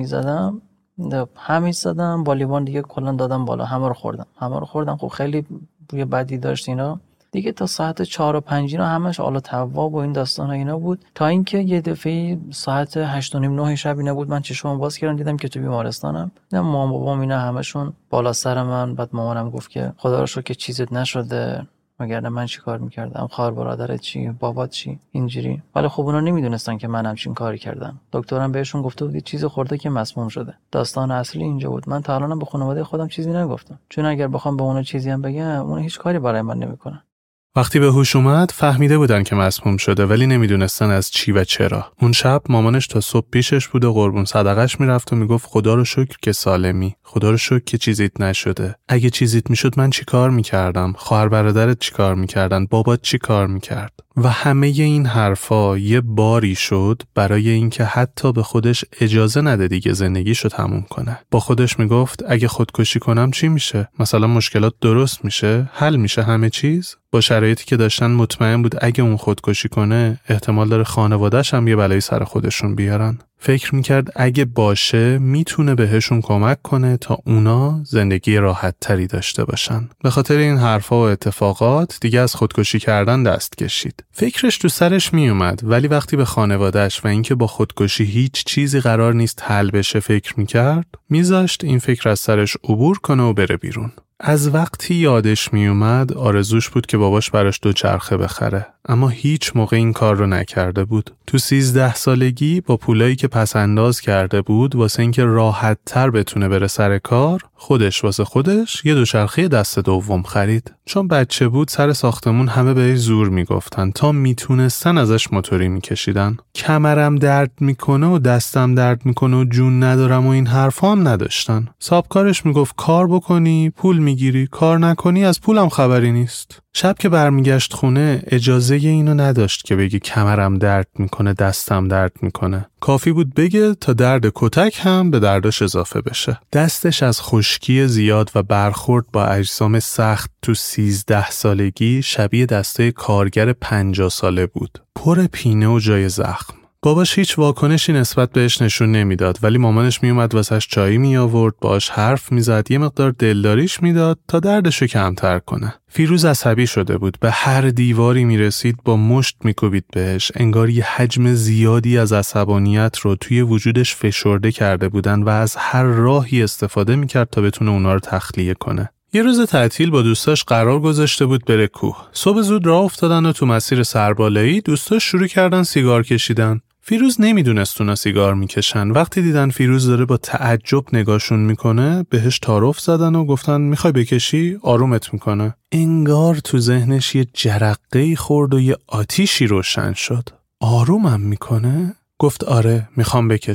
Speaker 2: میزدم با لیوان دیگه کلا دادم بالا، همه رو خوردم. خب خیلی بوی بدی داشت اینا دیگه. تا ساعت 4 و 5 اینا همش آلا تواب و این داستانا اینا بود، تا اینکه یه دفعه ساعت 8 و نیم 9 شب اینا بود من چشمم باز کردم دیدم که تو بیمارستانم. مامان بابام اینا همشون بالا سر من. بعد مامانم گفت که خدا رو شکر که چیزت نشده، مگر من چی کار میکردم، خواهر برادرت چی، بابات چی، اینجوری. ولی خب اونا نمیدونستن که من همچین کاری کردم. دکترم بهشون گفته بود چیزی خورده که مسموم شده. داستان اصلی اینجا بود. من تا الانم به خانواده خودم چیزی نگفتم، چون اگر بخوام به اونا چیزی هم بگم اونا هیچ کاری برای من نمیکنن.
Speaker 1: وقتی به هوش اومد فهمیده بودن که مسموم شده، ولی نمیدونستن از چی و چرا. اون شب مامانش تا صبح پیشش بود و قربون صدقش میرفت و میگفت خدا رو شکر که سالمی، خدا رو شکر که چیزیت نشده. اگه چیزیت میشد من چی کار میکردم؟ خواهر برادرت چی کار میکردن؟ بابات چی کار میکرد؟ و همه این حرفا یه باری شد برای اینکه حتی به خودش اجازه نده دیگه زندگیشو تموم کنه. با خودش میگفت اگه خودکشی کنم چی میشه؟ مثلا مشکلات درست میشه؟ حل میشه همه چیز؟ با شرایطی که داشتن مطمئن بود اگه اون خودکشی کنه احتمال داره خانواده‌اش هم یه بلایی سر خودشون بیارن. فکر میکرد اگه باشه میتونه بهشون کمک کنه تا اونا زندگی راحت تری داشته باشن. به خاطر این حرفا و اتفاقات دیگه از خودکشی کردن دست کشید. فکرش تو سرش میومد، ولی وقتی به خانواده‌اش و اینکه با خودکشی هیچ چیزی قرار نیست حل بشه فکر میکرد، میذاشت این فکر از سرش عبور کنه و بره بیرون. از وقتی یادش میومد آرزوش بود که باباش براش دوچرخه بخره، اما هیچ موقع این کار رو نکرده بود. تو 13 سالگی با پولایی که پس انداز کرده بود واسه اینکه راحت تر بتونه بره سر کار، واسه خودش یه دوچرخه دست دوم خرید. چون بچه بود سر ساختمون همه بهش زور میگفتن، تا میتونستن ازش موتوری میکشیدن. کمرم درد میکنه و دستم درد میکنه و جون ندارم و این حرفا هم نداشتن. صاحبکارش میگفت کار بکنی پول میگیری، کار نکنی از پولم خبری نیست. شب که برمیگشت خونه اجازه اینو نداشت که بگی کمرم درد میکنه، دستم درد میکنه. کافی بود بگه تا درد کتک هم به درداش اضافه بشه. دستش از خشکی زیاد و برخورد با اجسام سخت تو 13 سالگی شبیه دسته کارگر 50 ساله بود، پر پینه و جای زخم. باباش هیچ واکنشی نسبت بهش نشون نمیداد، ولی مامانش میومد واسش چایی می آورد، باهاش حرف میزد، یه مقدار دلداریش میداد تا دردشو کمتر کنه. فیروز عصبی شده بود، به هر دیواری میرسید با مشت میکوبید بهش، انگار یه حجم زیادی از عصبانیت رو توی وجودش فشرده کرده بودن و از هر راهی استفاده میکرد تا بتونه اونا رو تخلیه کنه. یه روز تعطیل با دوستاش قرار گذاشته بود بره کوه. صبح زود راه افتادن و تو مسیر سربالایی دوستاش شروع کردن سیگار کشیدن. فیروز نمیدونست اونا سیگار میکشن. وقتی دیدن فیروز داره با تعجب نگاهشون میکنه بهش تعارف زدن و گفتن میخوای بکشی؟ آرومت میکنه. انگار تو ذهنش یه جرقه‌ای خورد و یه آتیشی روشن شد. آرومم میکنه؟ گفت آره میخوام بکشم.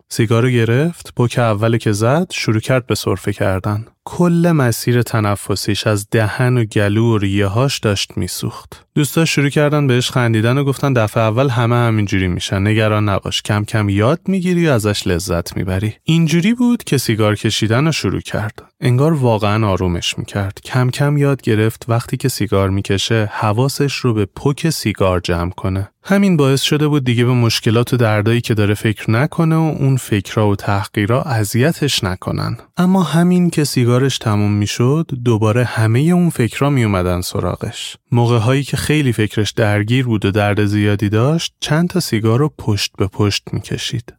Speaker 1: سیگارو گرفت، پک اول که زد شروع کرد به سرفه کردن. کل مسیر تنفسیش از دهن و گلو و ریه‌هاش داشت میسوخت. دوستاش شروع کردن بهش خندیدن و گفتن دفعه اول همه همینجوری میشن، نگران نباش، کم کم یاد میگیری و ازش لذت میبری. اینجوری بود که سیگار کشیدن رو شروع کرد. انگار واقعا آرومش میکرد. کم کم یاد گرفت وقتی که سیگار میکشه حواسش رو به پک سیگار جمع کنه. همین باعث شده بود دیگه به مشکلات و دردایی که داره فکر نکنه و اون فکرها و تحقیرها اذیتش نکنن. اما همین که سیگارش تموم میشد دوباره همه اون فکرها میومدن سراغش. موقع‌هایی که خیلی فکرش درگیر بود و درد زیادی داشت چند تا سیگار رو پشت به پشت میکشید.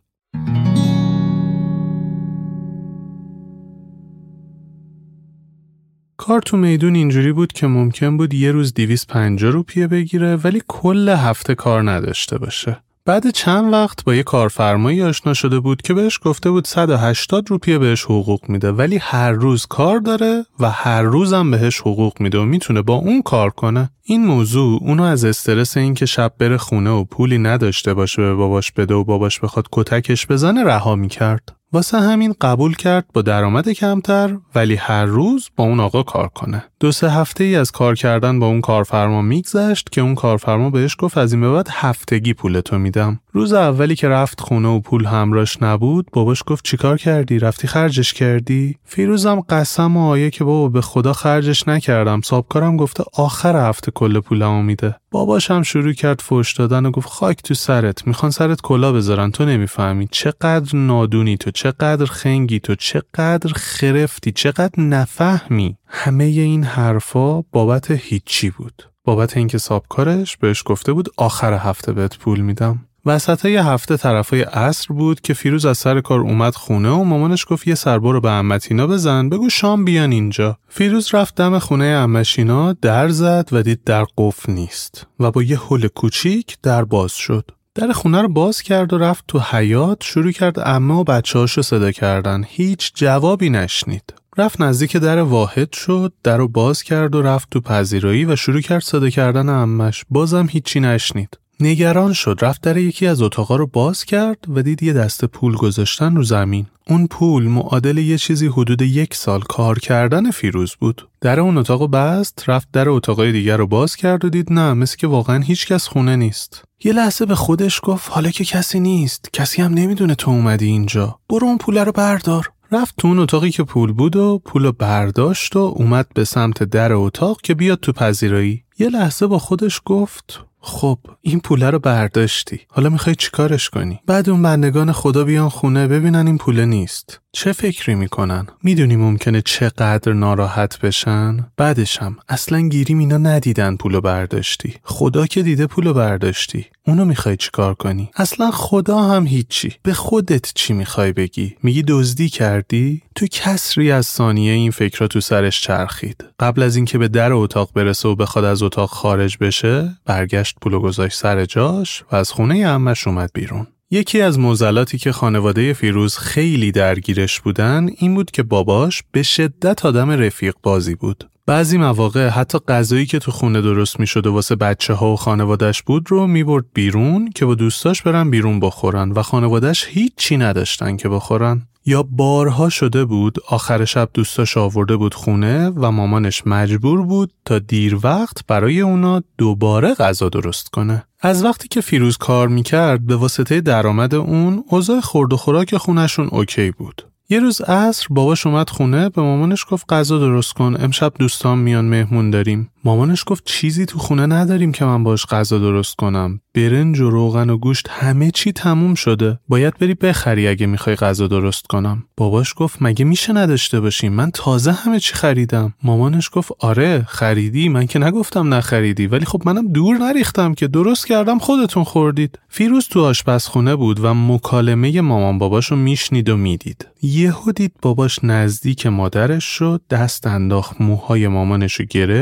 Speaker 1: کار تو میدون اینجوری بود که ممکن بود یه روز 250 روپیه بگیره ولی کل هفته کار نداشته باشه. بعد چند وقت با یه کارفرمایی آشنا شده بود که بهش گفته بود 180 روپیه بهش حقوق میده ولی هر روز کار داره و هر روزم بهش حقوق میده و میتونه با اون کار کنه. این موضوع اونو از استرس این که شب بره خونه و پولی نداشته باشه به باباش بده و باباش بخواد کتکش بزنه رها میکرد. واسه همین قبول کرد با درآمد کمتر ولی هر روز با اون آقا کار کنه. 2-3 هفته ای از کار کردن با اون کارفرما میگذشت که اون کارفرما بهش گفت از این به بعد هفتگی پولتو میدم. روز اولی که رفت خونه و پول همراش نبود باباش گفت چیکار کردی؟ رفتی خرجش کردی؟ فیروزم قسم و آیه که بابا به خدا خرجش نکردم، صاحبکارم گفته آخر هفته کل پولمو میده. باباش هم شروع کرد فحش دادن و گفت خاک تو سرت، میخوان سرت کلا بذارن، تو نمیفهمی چقدر نادونی تو، چقدر خنگی تو، چقدر خرفتی، چقدر نفهمی. همه این حرفا بابت هیچی بود. بابت اینکه صاحبکارش بهش گفته بود آخر هفته بهت پول میدم. وسطای هفته طرفای عصر بود که فیروز از سر کار اومد خونه و مامانش گفت یه سر برو به عمتینا بزن بگو شام بیان اینجا. فیروز رفت دم خونه عمشینا، در زد و دید در قفل نیست و با یه هول کوچیک در باز شد. در خونه رو باز کرد و رفت تو حیاط، شروع کرد عمه و بچه‌هاشو صدا کردن. هیچ جوابی نشنید. رفت نزدیک در واحد شد، در رو باز کرد و رفت تو پذیرایی و شروع کرد صدا کردن عمش. بازم هیچی نشنید. نگران شد، رفت در یکی از اتاقا رو باز کرد و دید یه دسته پول گذاشتن رو زمین. اون پول معادل یه چیزی حدود 1 سال کار کردن فیروز بود. در اون اتاقو بست، رفت در اتاقای دیگر رو باز کرد و دید نه، مثل که واقعا هیچ کس خونه نیست. یه لحظه به خودش گفت حالا که کسی نیست، کسی هم نمیدونه تو اومدی اینجا، برو اون پول رو بردار. رفت تو اون اتاقی که پول بود و پولو برداشت و اومد به سمت در اتاق که بیاد تو پذیرایی. یه لحظه با خودش گفت خب این پوله رو برداشتی، حالا میخوای چیکارش کنی؟ بعد اون بندگان خدا بیان خونه ببینن این پوله نیست، چه فکری میکنن؟ میدونی ممکنه چقدر ناراحت بشن؟ بعدش هم اصلا گیریم اینا ندیدن پولو برداشتی، خدا که دیده پولو برداشتی، اونو میخوای چیکار کنی؟ اصلا خدا هم هیچی. به خودت چی میخوای بگی؟ میگی دزدی کردی؟ تو کسری از ثانیه این فکرها تو سرش چرخید. قبل از اینکه به در اتاق برسه و بخواد از اتاق خارج بشه، برگشت پولو گذاشت سر جاش و از خونه عمش اومد بیرون. یکی از معضلاتی که خانواده فیروز خیلی درگیرش بودن این بود که باباش به شدت آدم رفیق بازی بود. بعضی مواقع حتی غذایی که تو خونه درست می‌شد و واسه بچه‌ها و خانواده‌اش بود رو می‌برد بیرون که با دوستاش برن بیرون بخورن و خانواده‌اش هیچی نداشتن که بخورن. یا بارها شده بود آخر شب دوستاش آورده بود خونه و مامانش مجبور بود تا دیر وقت برای اونا دوباره غذا درست کنه. از وقتی که فیروز کار میکرد به واسطه درآمد اون اوضاع خورد و خوراک خونه‌شون اوکی بود. یه روز عصر باباش اومد خونه، به مامانش گفت غذا درست کن، امشب دوستام میان مهمون داریم. مامانش گفت چیزی تو خونه نداریم که من باش غذا درست کنم. برنج و روغن و گوشت همه چی تموم شده. باید بری بخری اگه میخوای غذا درست کنم. باباش گفت مگه میشه نداشته باشیم؟ من تازه همه چی خریدم. مامانش گفت آره خریدی، من که نگفتم نخریدی، ولی خب منم دور نریختم که درست کردم خودتون خوردید. فیروز تو آشپزخونه بود و مکالمه مامان باباشو میشنید و میدید. یهو دید باباش نزدیک مادرش شد، دست انداخت موهای مامانشو گرفت،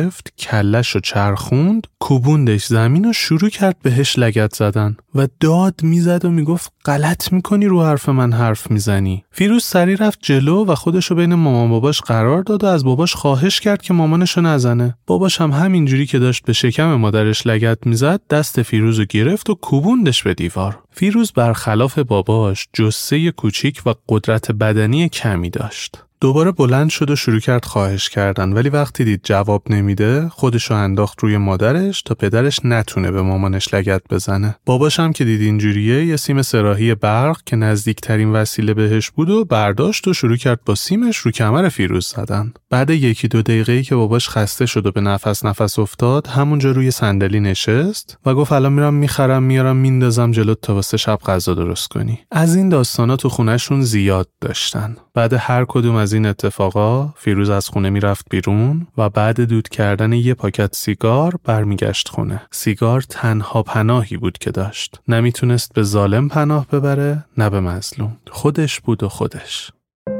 Speaker 1: کله‌شو چرخوند، کوبوندش زمین و شروع کرد بهش لگد زدن و داد میزد و میگفت غلط میکنی رو حرف من حرف میزنی. فیروز سری رفت جلو و خودشو بین مامان باباش قرار داد و از باباش خواهش کرد که مامانشو نزنه. باباش هم همینجوری که داشت به شکم مادرش لگد میزد دست فیروزو گرفت و کوبوندش به دیوار. فیروز برخلاف باباش جثه کوچیک و قدرت بدنی کمی داشت. دوباره بلند شد و شروع کرد خواهش کردن، ولی وقتی دید جواب نمیده خودشو انداخت روی مادرش تا پدرش نتونه به مامانش لگد بزنه. باباش هم که دید اینجوریه یه سیم سراحی برق که نزدیکترین وسیله بهش بود و برداشت و شروع کرد با سیمش رو کمر فیروز زدن. بعد 1-2 دقیقه‌ای که باباش خسته شد و به نفس افتاد همونجا روی صندلی نشست و گفت الان میرم میخرم میارم میندازم جلوت تا واسه شب غذا درست کنی. از این داستانا تو خونه‌شون زیاد داشتن. بعد هر کدوم از این اتفاقا فیروز از خونه میرفت بیرون و بعد دود کردن یه پاکت سیگار برمیگشت خونه. سیگار تنها پناهی بود که داشت. نمیتونست به ظالم پناه ببره نه به مظلوم. خودش بود و خودش.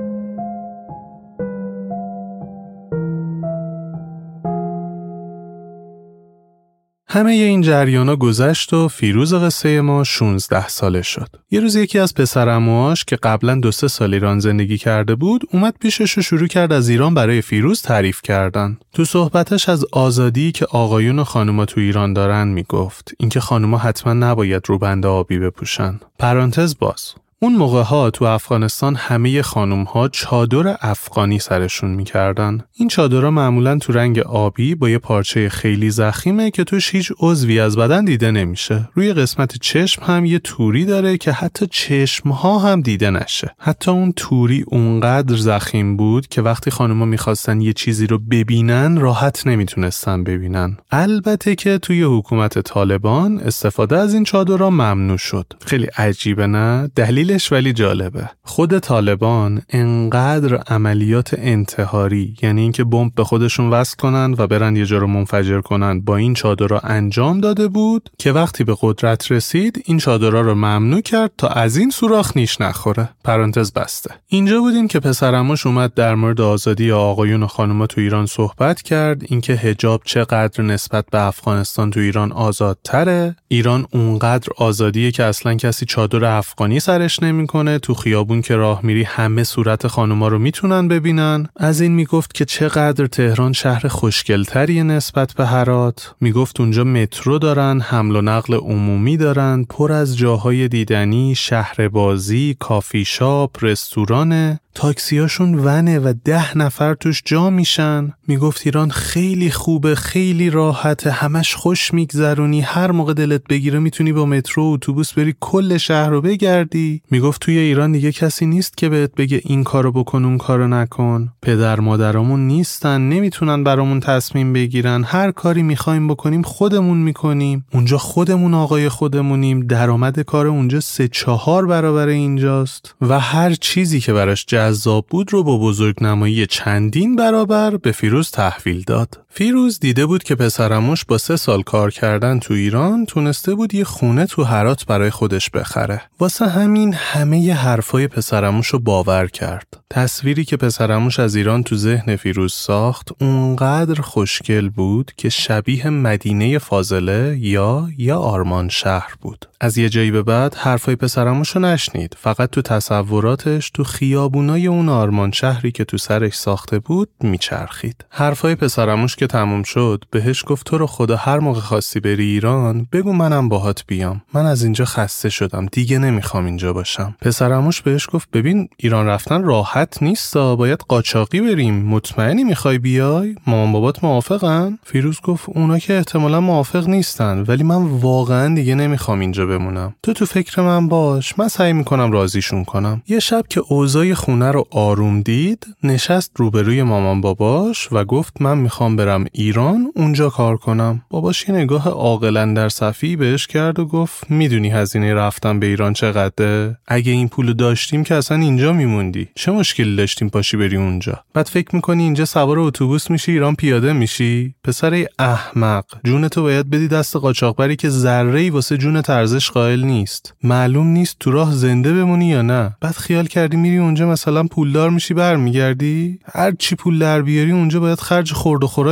Speaker 1: همه این جریانا گذشت و فیروز قصه ما 16 ساله شد. یه روز یکی از پسرعموهاش که قبلا 2-3 سال ایران زندگی کرده بود اومد پیشش و شروع کرد از ایران برای فیروز تعریف کردن. تو صحبتش از آزادی که آقایون و خانوما تو ایران دارن میگفت. اینکه خانوما حتما نباید روبند آبی بپوشن. پرانتز باز. اون موقع‌ها تو افغانستان همه خانوم‌ها چادر افغانی سرشون می‌کردن. این چادرها معمولاً تو رنگ آبی با یه پارچه خیلی ضخیمه که توش هیچ عضوی از بدن دیده نمیشه. روی قسمت چشم هم یه توری داره که حتی چشم‌ها هم دیده نشه. حتی اون توری اونقدر ضخیم بود که وقتی خانوما می‌خواستن یه چیزی رو ببینن راحت نمیتونستن ببینن. البته که توی حکومت طالبان استفاده از این چادرها ممنوع شد. خیلی عجیبه نه؟ دلیلش ولی جالبه. خود طالبان انقدر عملیات انتحاری، یعنی اینکه بمب به خودشون وصل کنن و برن یه جا رو منفجر کنن، با این چادرها انجام داده بود که وقتی به قدرت رسید این چادرها رو ممنوع کرد تا از این سوراخ نیش نخوره. پرانتز بسته. اینجا بودیم که پسرعموش اومد در مورد آزادی آقایون و خانوما تو ایران صحبت کرد، اینکه حجاب چقدر نسبت به افغانستان تو ایران آزادتره. ایران اونقدر آزادیه که اصلا کسی چادر افغانی سرش نمیکنه. تو خیابون که راه میری همه صورت خانوما رو میتونن ببینن. از این میگفت که چقدر تهران شهر خوشگلتریه نسبت به هرات. میگفت اونجا مترو دارن، حمل و نقل عمومی دارن، پر از جاهای دیدنی، شهر بازی، کافی شاپ، رستورانه. تاکسیاشون ونه و 10 نفر توش جا میشن. میگفت ایران خیلی خوبه، خیلی راحته، همش خوش میگذرونی، هر موقع دلت بگیره میتونی با مترو و اتوبوس بری کل شهر رو بگردی. میگفت توی ایران دیگه کسی نیست که بهت بگه این کارو بکن اون کارو نکن. پدر مادرامون نیستن، نمیتونن برامون تصمیم بگیرن. هر کاری میخوایم بکنیم خودمون میکنیم. اونجا خودمون آقای خودمونیم. درآمد کار اونجا 3-4 برابر اینجاست و هر چیزی که براش جذاب بود رو با بزرگنمایی چندین برابر به فیروز تحویل داد. فیروز دیده بود که پسرعموش با 3 سال کار کردن تو ایران تونسته بود یه خونه تو هرات برای خودش بخره. واسه همین همه ی حرفای پسرعموش رو باور کرد. تصویری که پسرعموش از ایران تو ذهن فیروز ساخت اونقدر خوشگل بود که شبیه مدینه فاضله یا آرمان شهر بود. از یه جایی به بعد حرفای پسرعموش رو نشنید. فقط تو تصوراتش تو خیابونای اون آرمان شهری که تو سرش ساخته بود میچرخید. حرفای پسرعموش که تموم شد بهش گفت تو رو خدا هر موقع خواستی بری ایران بگو منم باهات بیام. من از اینجا خسته شدم، دیگه نمیخوام اینجا باشم. پسرعموش بهش گفت ببین ایران رفتن راحت نیستا، باید قاچاقی بریم. مطمئنی میخوای بیای؟ مامان بابات موافقن؟ فیروز گفت اونا که احتمالاً موافق نیستن، ولی من واقعا دیگه نمیخوام اینجا بمونم. تو فکر من باش، من سعی میکنم راضیشون کنم. یه شب که اوضاع خونه رو آروم دید نشست روبروی مامان باباش و گفت من میخوام برم ایران اونجا کار کنم. باباش یه نگاه عاقلانه در صفی بهش کرد و گفت میدونی هزینه رفتن به ایران چقدره؟ اگه این پولو داشتیم که اصلا اینجا میموندی. چه مشکلی داشتیم پاشی بری اونجا؟ بعد فکر میکنی اینجا سوار اتوبوس میشی ایران پیاده میشی؟ پسر احمق، جونتو باید بدی دست قاچاقبری که ذره‌ای واسه جونت ارزش قائل نیست. معلوم نیست تو راه زنده بمونی یا نه. بعد خیال کردی میری اونجا مثلا پولدار میشی برمیگردی؟ هر چی پول در بیاری اونجا باید خرج خورد و خوراک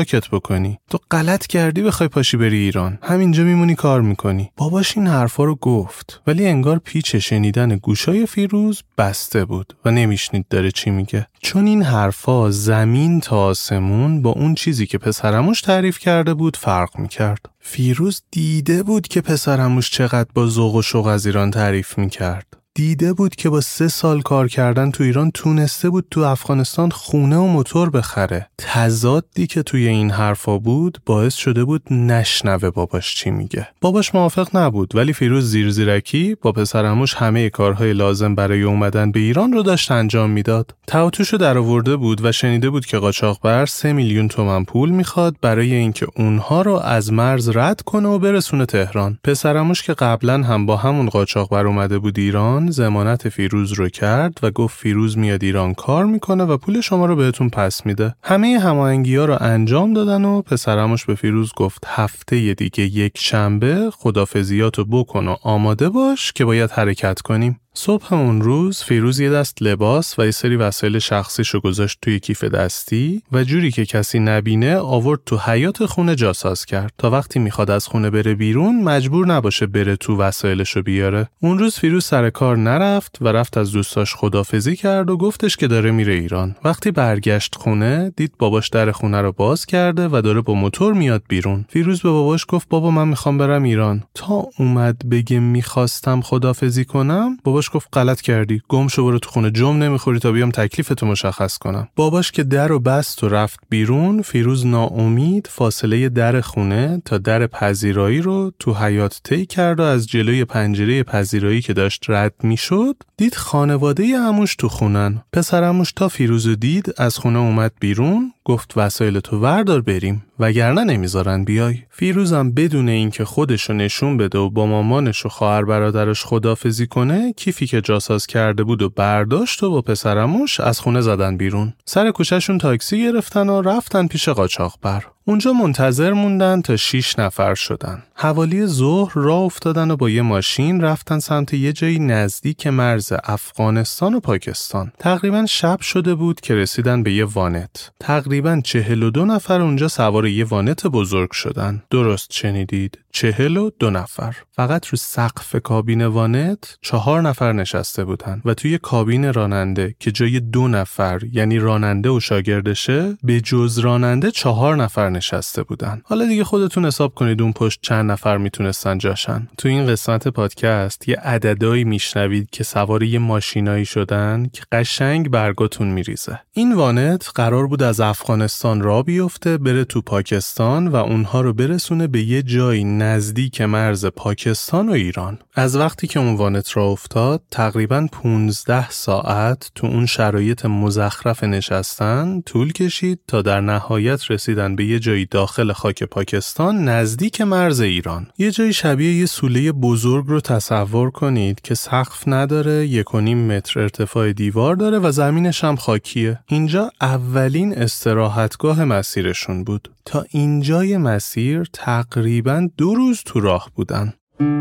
Speaker 1: ساکت بکنی. تو غلط کردی بخوای پاشی بری ایران. همینجا میمونی کار میکنی. باباش این حرفا رو گفت، ولی انگار پیچ شنیدن گوشای فیروز بسته بود و نمیشنید داره چی میگه. چون این حرفا زمین تا آسمون با اون چیزی که پسرعموش تعریف کرده بود فرق میکرد. فیروز دیده بود که پسرعموش چقدر با ذوق و شوق از ایران تعریف میکرد. دیده بود که با 3 سال کار کردن تو ایران تونسته بود تو افغانستان خونه و موتور بخره. تضادی که توی این حرفا بود باعث شده بود نشنوه باباش چی میگه. باباش موافق نبود، ولی فیروز زیرزیرکی با پسرعموش همه کارهای لازم برای اومدن به ایران رو داشت انجام میداد. تعهدشو درآورده بود و شنیده بود که قاچاقبر 3 میلیون تومان پول میخواد برای اینکه اونها رو از مرز رد کنه و برسونه تهران. پسرعموش که قبلا هم با همون قاچاقبر اومده بود ایران، ضمانت فیروز رو کرد و گفت فیروز میاد ایران کار میکنه و پول شما رو بهتون پس میده. همه هماهنگی‌ها رو انجام دادن و پسرعموش به فیروز گفت هفته دیگه یک شنبه خدافظیاتو بکن و آماده باش که باید حرکت کنیم. صبح اون روز فیروز یه دست لباس و یه سری وسایل شخصیشو گذاشت توی کیف دستی و جوری که کسی نبینه آورد تو حیاط خونه جاساز کرد تا وقتی میخواد از خونه بره بیرون مجبور نباشه بره تو وسایلشو بیاره. اون روز فیروز سر کار نرفت و رفت از دوستاش خدافظی کرد و گفتش که داره میره ایران. وقتی برگشت خونه دید باباش در خونه رو باز کرده و داره با موتور میاد بیرون. فیروز به باباش گفت بابا من میخوام برم ایران. تا اومد بگه میخواستم خدافظی کنم، باباش گفت غلط کردی، گم شو برو تو خونه، جم نمیخوری تا بیام تکلیفتو مشخص کنم. باباش که درو بست و رفت بیرون، فیروز ناامید فاصله در خونه تا در پذیرایی رو تو حیاط طی کرد و از جلوی پنجره پذیرایی که داشت رد میشد دید خانواده عموش تو خونن. پسر عموش تا فیروزو دید از خونه اومد بیرون، گفت وسایلتو وردار بریم وگرنه نمیذارن بیای. فیروزم بدون اینکه خودشو نشون بده و با مامانش و خواهر برادرش خدافظی کنه کیفی که جاساز کرده بود و برداشت و با پسرعموش از خونه زدن بیرون. سر کوچهشون تاکسی گرفتن و رفتن پیش قاچاقبر. اونجا منتظر موندن تا 6 نفر شدن. حوالی ظهر راه افتادن و با یه ماشین رفتن سمت یه جایی نزدیک مرز افغانستان و پاکستان. تقریبا شب شده بود که رسیدن به یه وانت. تقریبا 42 نفر اونجا سوار یه وانت بزرگ شدن. درست شنیدید، 42 نفر. فقط رو سقف کابین وانت 4 نفر نشسته بودن و توی کابین راننده که جای 2 نفر یعنی راننده و شاگردشه، به جز راننده 4 نفر نشسته بودن. حالا دیگه خودتون حساب کنید اون پشت چند نفر میتونستن جاشن. تو این قسمت پادکست یه عددایی میشنوید که سوار یه ماشینایی شدن که قشنگ برگاتون میریزه. این وانت قرار بود از افغانستان راه بیفته بره تو پاکستان و اونها رو برسونه به یه جایی نزدیک مرز پاکستان و ایران. از وقتی که اون وانت راه افتاد تقریباً 15 ساعت تو اون شرایط مزخرف نشستن طول کشید تا در نهایت رسیدن به یه جایی داخل خاک پاکستان نزدیک مرز ایران. یه جایی شبیه یه سوله بزرگ رو تصور کنید که سقف نداره، 1.5 متر ارتفاع دیوار داره و زمینش هم خاکیه. اینجا اولین استراحتگاه مسیرشون بود. تا اینجای مسیر تقریباً 2 روز تو راه بودن.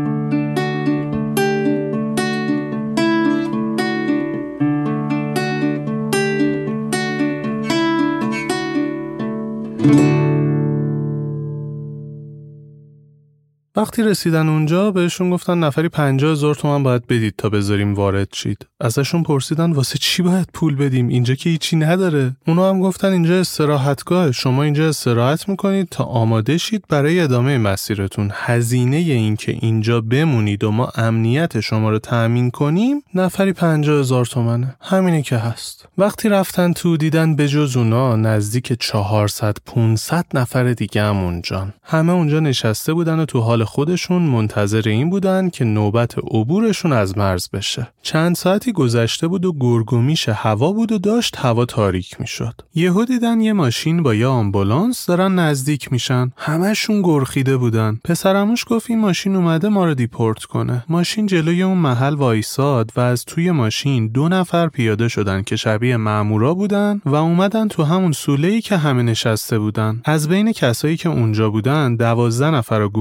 Speaker 1: وقتی رسیدن اونجا بهشون گفتن نفری 50,000 تومان باید بدید تا بذاریم وارد شید. ازشون پرسیدن واسه چی باید پول بدیم؟ اینجا که هیچی نداره. اونا هم گفتن اینجا استراحتگاه، شما اینجا استراحت میکنید تا آماده شید برای ادامه مسیرتون. هزینه این که اینجا بمونید و ما امنیت شما رو تأمین کنیم نفری 50,000 تومانه. همینه که هست. وقتی رفتن تو دیدن بجز اونا نزدیک 400-500 نفر دیگه هم اونجان. همه اونجا نشسته بودن و تو حال خودشون منتظر این بودن که نوبت عبورشون از مرز بشه. چند ساعتی گذشته بود و گرگومیش هوا بود و داشت هوا تاریک میشد. یهو دیدن یه ماشین با یه آمبولانس دارن نزدیک میشن. همه‌شون گرخیده بودن. پسرعموش گفت این ماشین اومده ما رو دیپورت کنه. ماشین جلوی اون محل وایساد و از توی ماشین 2 نفر پیاده شدن که شبیه مامورا بودن و اومدن تو همون سوله‌ای که همه نشسته بودن. از بین کسایی که اونجا بودن 12 نفر رو گلچین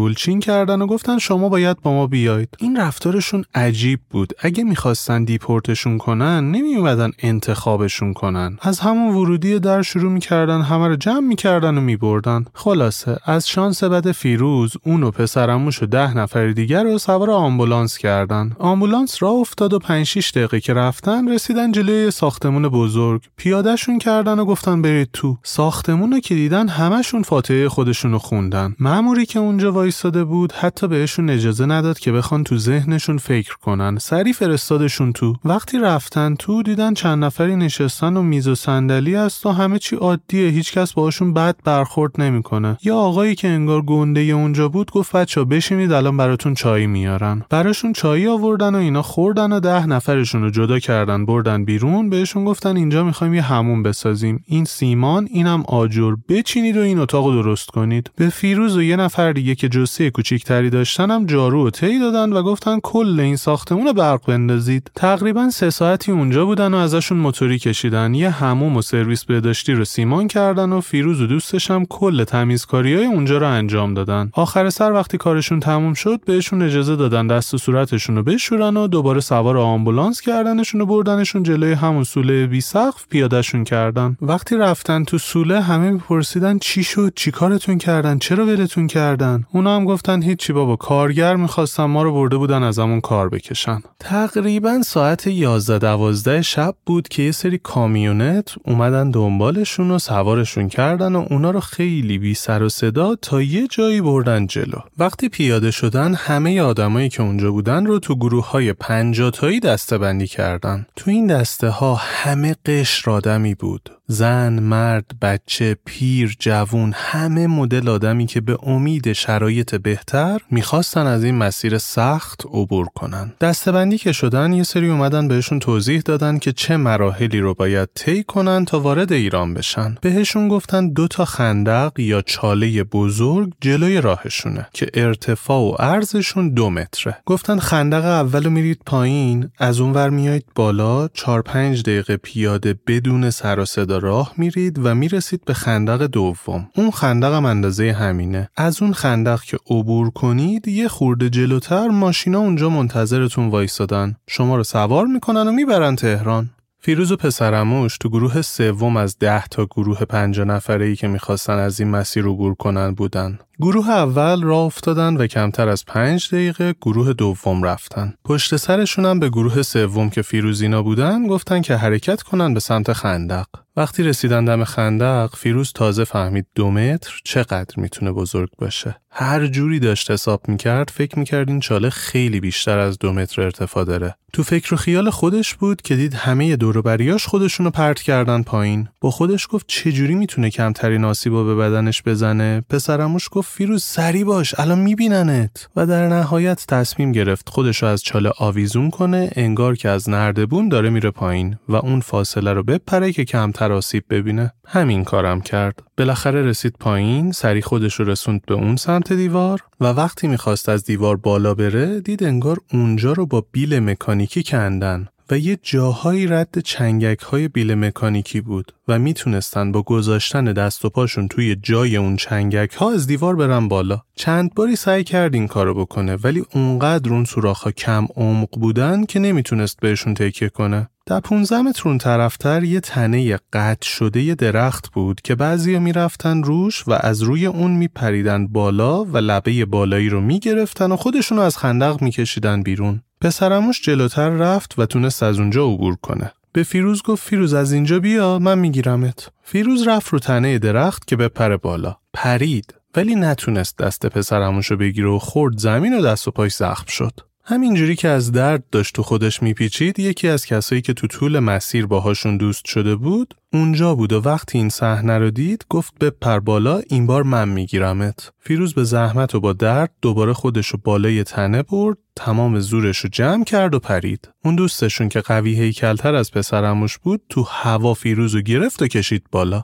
Speaker 1: کردن و گفتن شما باید با ما بیاید. این رفتارشون عجیب بود. اگه میخواستن دیپورتشون کنن نمیومدن انتخابشون کنن. از همون ورودی در شروع میکردن همه رو جمع میکردن و میبردن. خلاصه از شانس بد فیروز اون و پسرعموش و 10 نفر دیگر رو سوار آمبولانس کردن. آمبولانس راه افتاد و 5-6 دقیقه که رفتن رسیدن جلوی ساختمون بزرگ. پیادهشون کردن و گفتن برید تو. ساختمونو که دیدن همشون فاتحه خودشونو خوندن. مأموری که اونجا وایساده بود حتی بهشون اجازه نداد که بخوان تو ذهنشون فکر کنن. سریع فرستادشون تو. وقتی رفتن تو دیدن چند نفری نشستن و میز و صندلی هست و همه چی عادیه. هیچکس باهاشون بد برخورد نمیکنه. یا آقایی که انگار گنده اونجا بود گفت بچا بشینید الان براتون چای میارن. براشون چای آوردن و اینا خوردن و 10 نفرشون رو جدا کردن بردن بیرون. بهشون گفتن اینجا میخوایم یه حموم بسازیم. این سیمان اینم آجر بچینید و این اتاقو درست کنید. به فیروز و یه نفر دیگه که جثه کوچیکتری داشتن هم جارو و تی دادن و گفتن کل این ساختمون رو برق بندازید. تقریبا 3 ساعتی اونجا بودن و ازشون موتوری کشیدن. یه حموم و سرویس بهداشتی رو سیمان کردن و فیروز و دوستش هم کل تمیزکاریای اونجا رو انجام دادن. آخر سر وقتی کارشون تموم شد بهشون اجازه دادن دست و صورتشون رو بشورن و دوباره سوار آمبولانس کردنشون و بردنشون جلوی همون سوله بی سقف پیادهشون کردن. وقتی رفتن تو سوله همه میپرسیدن چی شد؟ چی کارتون کردن؟ چرا ولتون کردن؟ اونا هم گفتن هیچی بابا، کارگر می‌خواستن ما رو برده بودن ازمون کار بکشن. تقریبا ساعت 11-12 شب بود که یه سری کامیونت اومدن دنبالشون و سوارشون کردن و اونا رو خیلی بی سر و صدا تا یه جایی بردن جلو. وقتی پیاده شدن همه آدمایی که اونجا بودن رو تو گروه‌های 50 تایی دسته‌بندی کردن. تو این دسته‌ها همه قشر آدمی بود. زن، مرد، بچه، پیر، جوون، همه مدل آدمی که به امید شرایط بهتر میخواستن از این مسیر سخت عبور کنن. دسته‌بندی که شدن یه سری اومدن بهشون توضیح دادن که چه مراحلی رو باید طی کنن تا وارد ایران بشن. بهشون گفتن 2 تا خندق یا چاله بزرگ جلوی راهشونه که ارتفاع و عرضشون 2 متره. گفتن خندق اولو میرید پایین، از اونور میایید بالا، 4-5 دقیقه پیاده بدون سر و صدا راه میرید و میرسید به خندق دوم. اون خندق هم اندازه همینه. از اون خندق که عبور کنید یه خورده جلوتر ماشینا اونجا منتظرتون وایسادن. شما رو سوار میکنن و میبرن تهران. فیروز و پسرعموش تو گروه سوم از 10 تا گروه 50 نفره‌ای که میخواستن از این مسیر عبور کنن بودن. گروه اول راه افتادن و کمتر از 5 دقیقه گروه دوم رفتن. پشت سرشون هم به گروه سوم که فیروزینا بودن گفتن که حرکت کنن به سمت خندق. وقتی رسیدن دم خندق فیروز تازه فهمید 2 متر چقدر میتونه بزرگ باشه. هر جوری داشت حساب میکرد فکر میکرد این چاله خیلی بیشتر از 2 متر ارتفاع داره. تو فکر و خیال خودش بود که دید همه دور و بریاش خودشونو پرت کردن پایین. با خودش گفت چجوری میتونه کمترین آسیبا به بدنش بزنه؟ پسرعموش گفت فیروز سری باش الان میبیننت. و در نهایت تصمیم گرفت خودشو از چاله آویزون کنه انگار که از نردبون داره میره پایین و اون فاصله رو بپره که کمتر آسیب ببینه. همین کارم کرد. بالاخره رسید پایین، سری خودشو رسوند به اون سمت دیوار و وقتی میخواست از دیوار بالا بره دید انگار اونجا رو با بیل مکانیکی کندن و یه جاهایی رد چنگک‌های بیل مکانیکی بود و میتونستن با گذاشتن دست و پاشون توی جای اون چنگک‌ها از دیوار برن بالا. چند باری سعی کرد این کارو بکنه ولی اونقدر اون سوراخ‌ها کم عمق بودن که نمیتونست بهشون تکیه کنه. در 15 متر اون طرفتر یه تنه قطع شده یه درخت بود که بعضیا میرفتن روش و از روی اون میپریدن بالا و لبه بالایی رو میگرفتن و خودشونو از خندق میکشیدن بیرون. پسرعموش جلوتر رفت و تونست از اونجا عبور کنه. به فیروز گفت فیروز از اینجا بیا من میگیرمت. فیروز رفت رو تنه درخت که بپره بالا. پرید ولی نتونست دست پسرعموشو بگیره و خورد زمین و دست و پاش زخم شد. همینجوری که از درد داشت تو خودش میپیچید یکی از کسایی که تو طول مسیر باهاشون دوست شده بود اونجا بود و وقتی این صحنه رو دید گفت بپر بالا این بار من میگیرمت. فیروز به زحمت و با درد دوباره خودشو بالای تنه برد، تمام زورشو جمع کرد و پرید. اون دوستشون که قوی هیکل‌تر از پسرعموش بود تو هوا فیروزو گرفت و کشید بالا.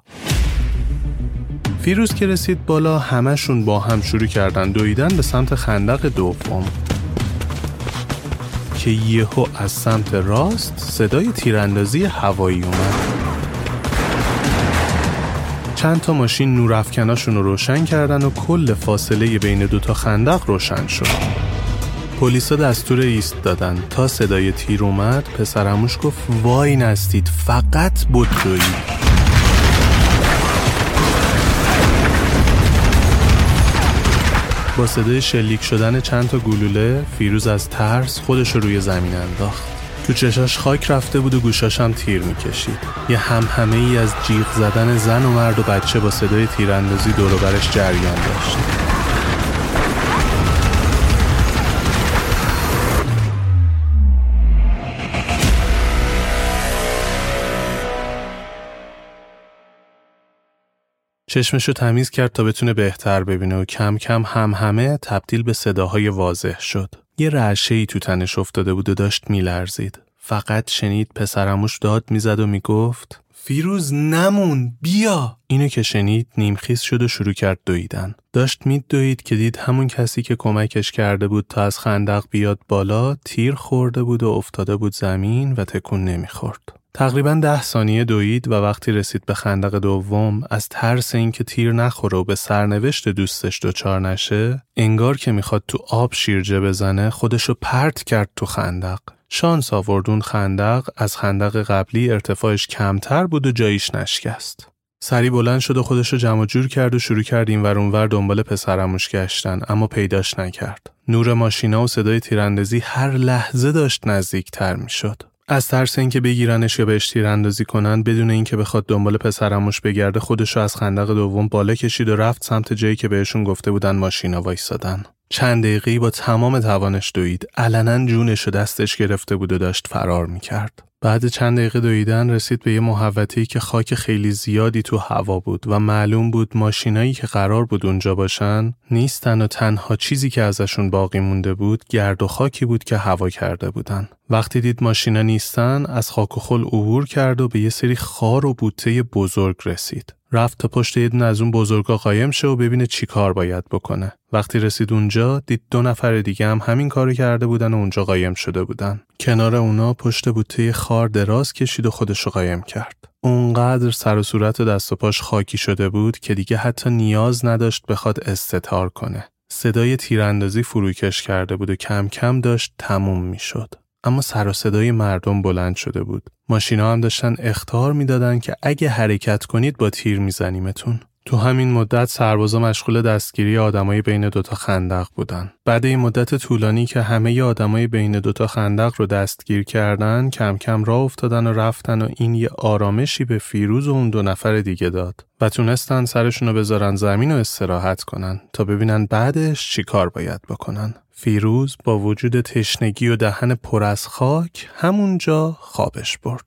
Speaker 1: فیروز که رسید بالا همشون با هم شروع کردن دویدن به سمت خندق دوم که یهو از سمت راست صدای تیراندازی هوایی اومد. چند تا ماشین نورافکناشون رو روشن کردن و کل فاصله بین دوتا خندق روشن شد. پلیسا دستور ایست دادن. تا صدای تیر اومد پسر عموش گفت وای نستید، فقط بدوید. با صدای شلیک شدن چند تا گلوله فیروز از ترس خودش رو روی زمین انداخت. تو چشاش خاک رفته بود و گوشاش هم تیر میکشید. یه همهمه ای از جیغ زدن زن و مرد و بچه با صدای تیراندازی دور و برش جریان داشت. چشمشو تمیز کرد تا بتونه بهتر ببینه و کم کم همهمه تبدیل به صداهای واضح شد. یه رعشه‌ای تو تنش افتاده بود و داشت میلرزید. فقط شنید پسر عموش داد میزد و میگفت فیروز نمون، بیا. اینو که شنید نیمخیز شد و شروع کرد دویدن. داشت میدوید که دید همون کسی که کمکش کرده بود تا از خندق بیاد بالا تیر خورده بود و افتاده بود زمین و تکون نمیخورد. تقریباً 10 ثانیه دوید و وقتی رسید به خندق دوم از ترس اینکه تیر نخوره و به سرنوشت دوستش دچار نشه، انگار که میخواد تو آب شیرجه بزنه، خودشو پرت کرد تو خندق. شانس آورد اون خندق از خندق قبلی ارتفاعش کمتر بود و جاییش نشکست. سری بلند شد و خودشو جمع جور کرد و شروع کرد اینور اونور دنبال پسر عموش گشتن، اما پیداش نکرد. نور ماشینا و صدای تیراندازی هر لحظه داشت نزدیکتر میشد. از ترس اینکه بگیرنش یا بهش تیراندازی کنن بدون اینکه بخواد دنبال پسر عموش بگرده خودشو از خندق دوم بالا کشید و رفت سمت جایی که بهشون گفته بودن ماشینا وایسادن. چند دقیقه‌ای با تمام توانش دوید. علنا جونشو دستش گرفته بود و داشت فرار میکرد. بعد چند دقیقه دویدن رسید به یه محوطه‌ای که خاک خیلی زیادی تو هوا بود و معلوم بود ماشینایی که قرار بود اونجا باشن نیستن و تنها چیزی که ازشون باقی مونده بود گرد و خاکی بود که هوا کرده بودن. وقتی دید ماشینا نیستن از خاک و خل عبور کرد و به یه سری خار و بوته بزرگ رسید. رفت تا پشت یه دونه از اون بزرگا قایم شه و ببینه چی کار باید بکنه. وقتی رسید اونجا دید 2 نفر دیگه هم همین کارو کرده بودن و اونجا قایم شده بودن. کنار اونا پشت بوته خار دراز کشید و خودشو قایم کرد. اونقدر سر و صورت و دست و پاش خاکی شده بود که دیگه حتی نیاز نداشت بخواد استتار کنه. صدای تیراندازی فروکش کرده بود و کم کم داشت تموم میشد. اما سر و صدای مردم بلند شده بود. ماشینا هم داشتن اخطار میدادن که اگه حرکت کنید با تیر میزنیمتون. تو همین مدت سربازا مشغول دستگیری آدمای بین 2 تا خندق بودن. بعد این مدت طولانی که همه آدمای بین 2 تا خندق رو دستگیر کردن، کم کم راه افتادن و رفتن و این یه آرامشی به فیروز و اون 2 نفر دیگه داد و تونستن سرشون رو بذارن زمین و استراحت کنن تا ببینن بعدش چی کار باید بکنن. فیروز با وجود تشنگی و دهن پر از خاک همونجا خوابش برد.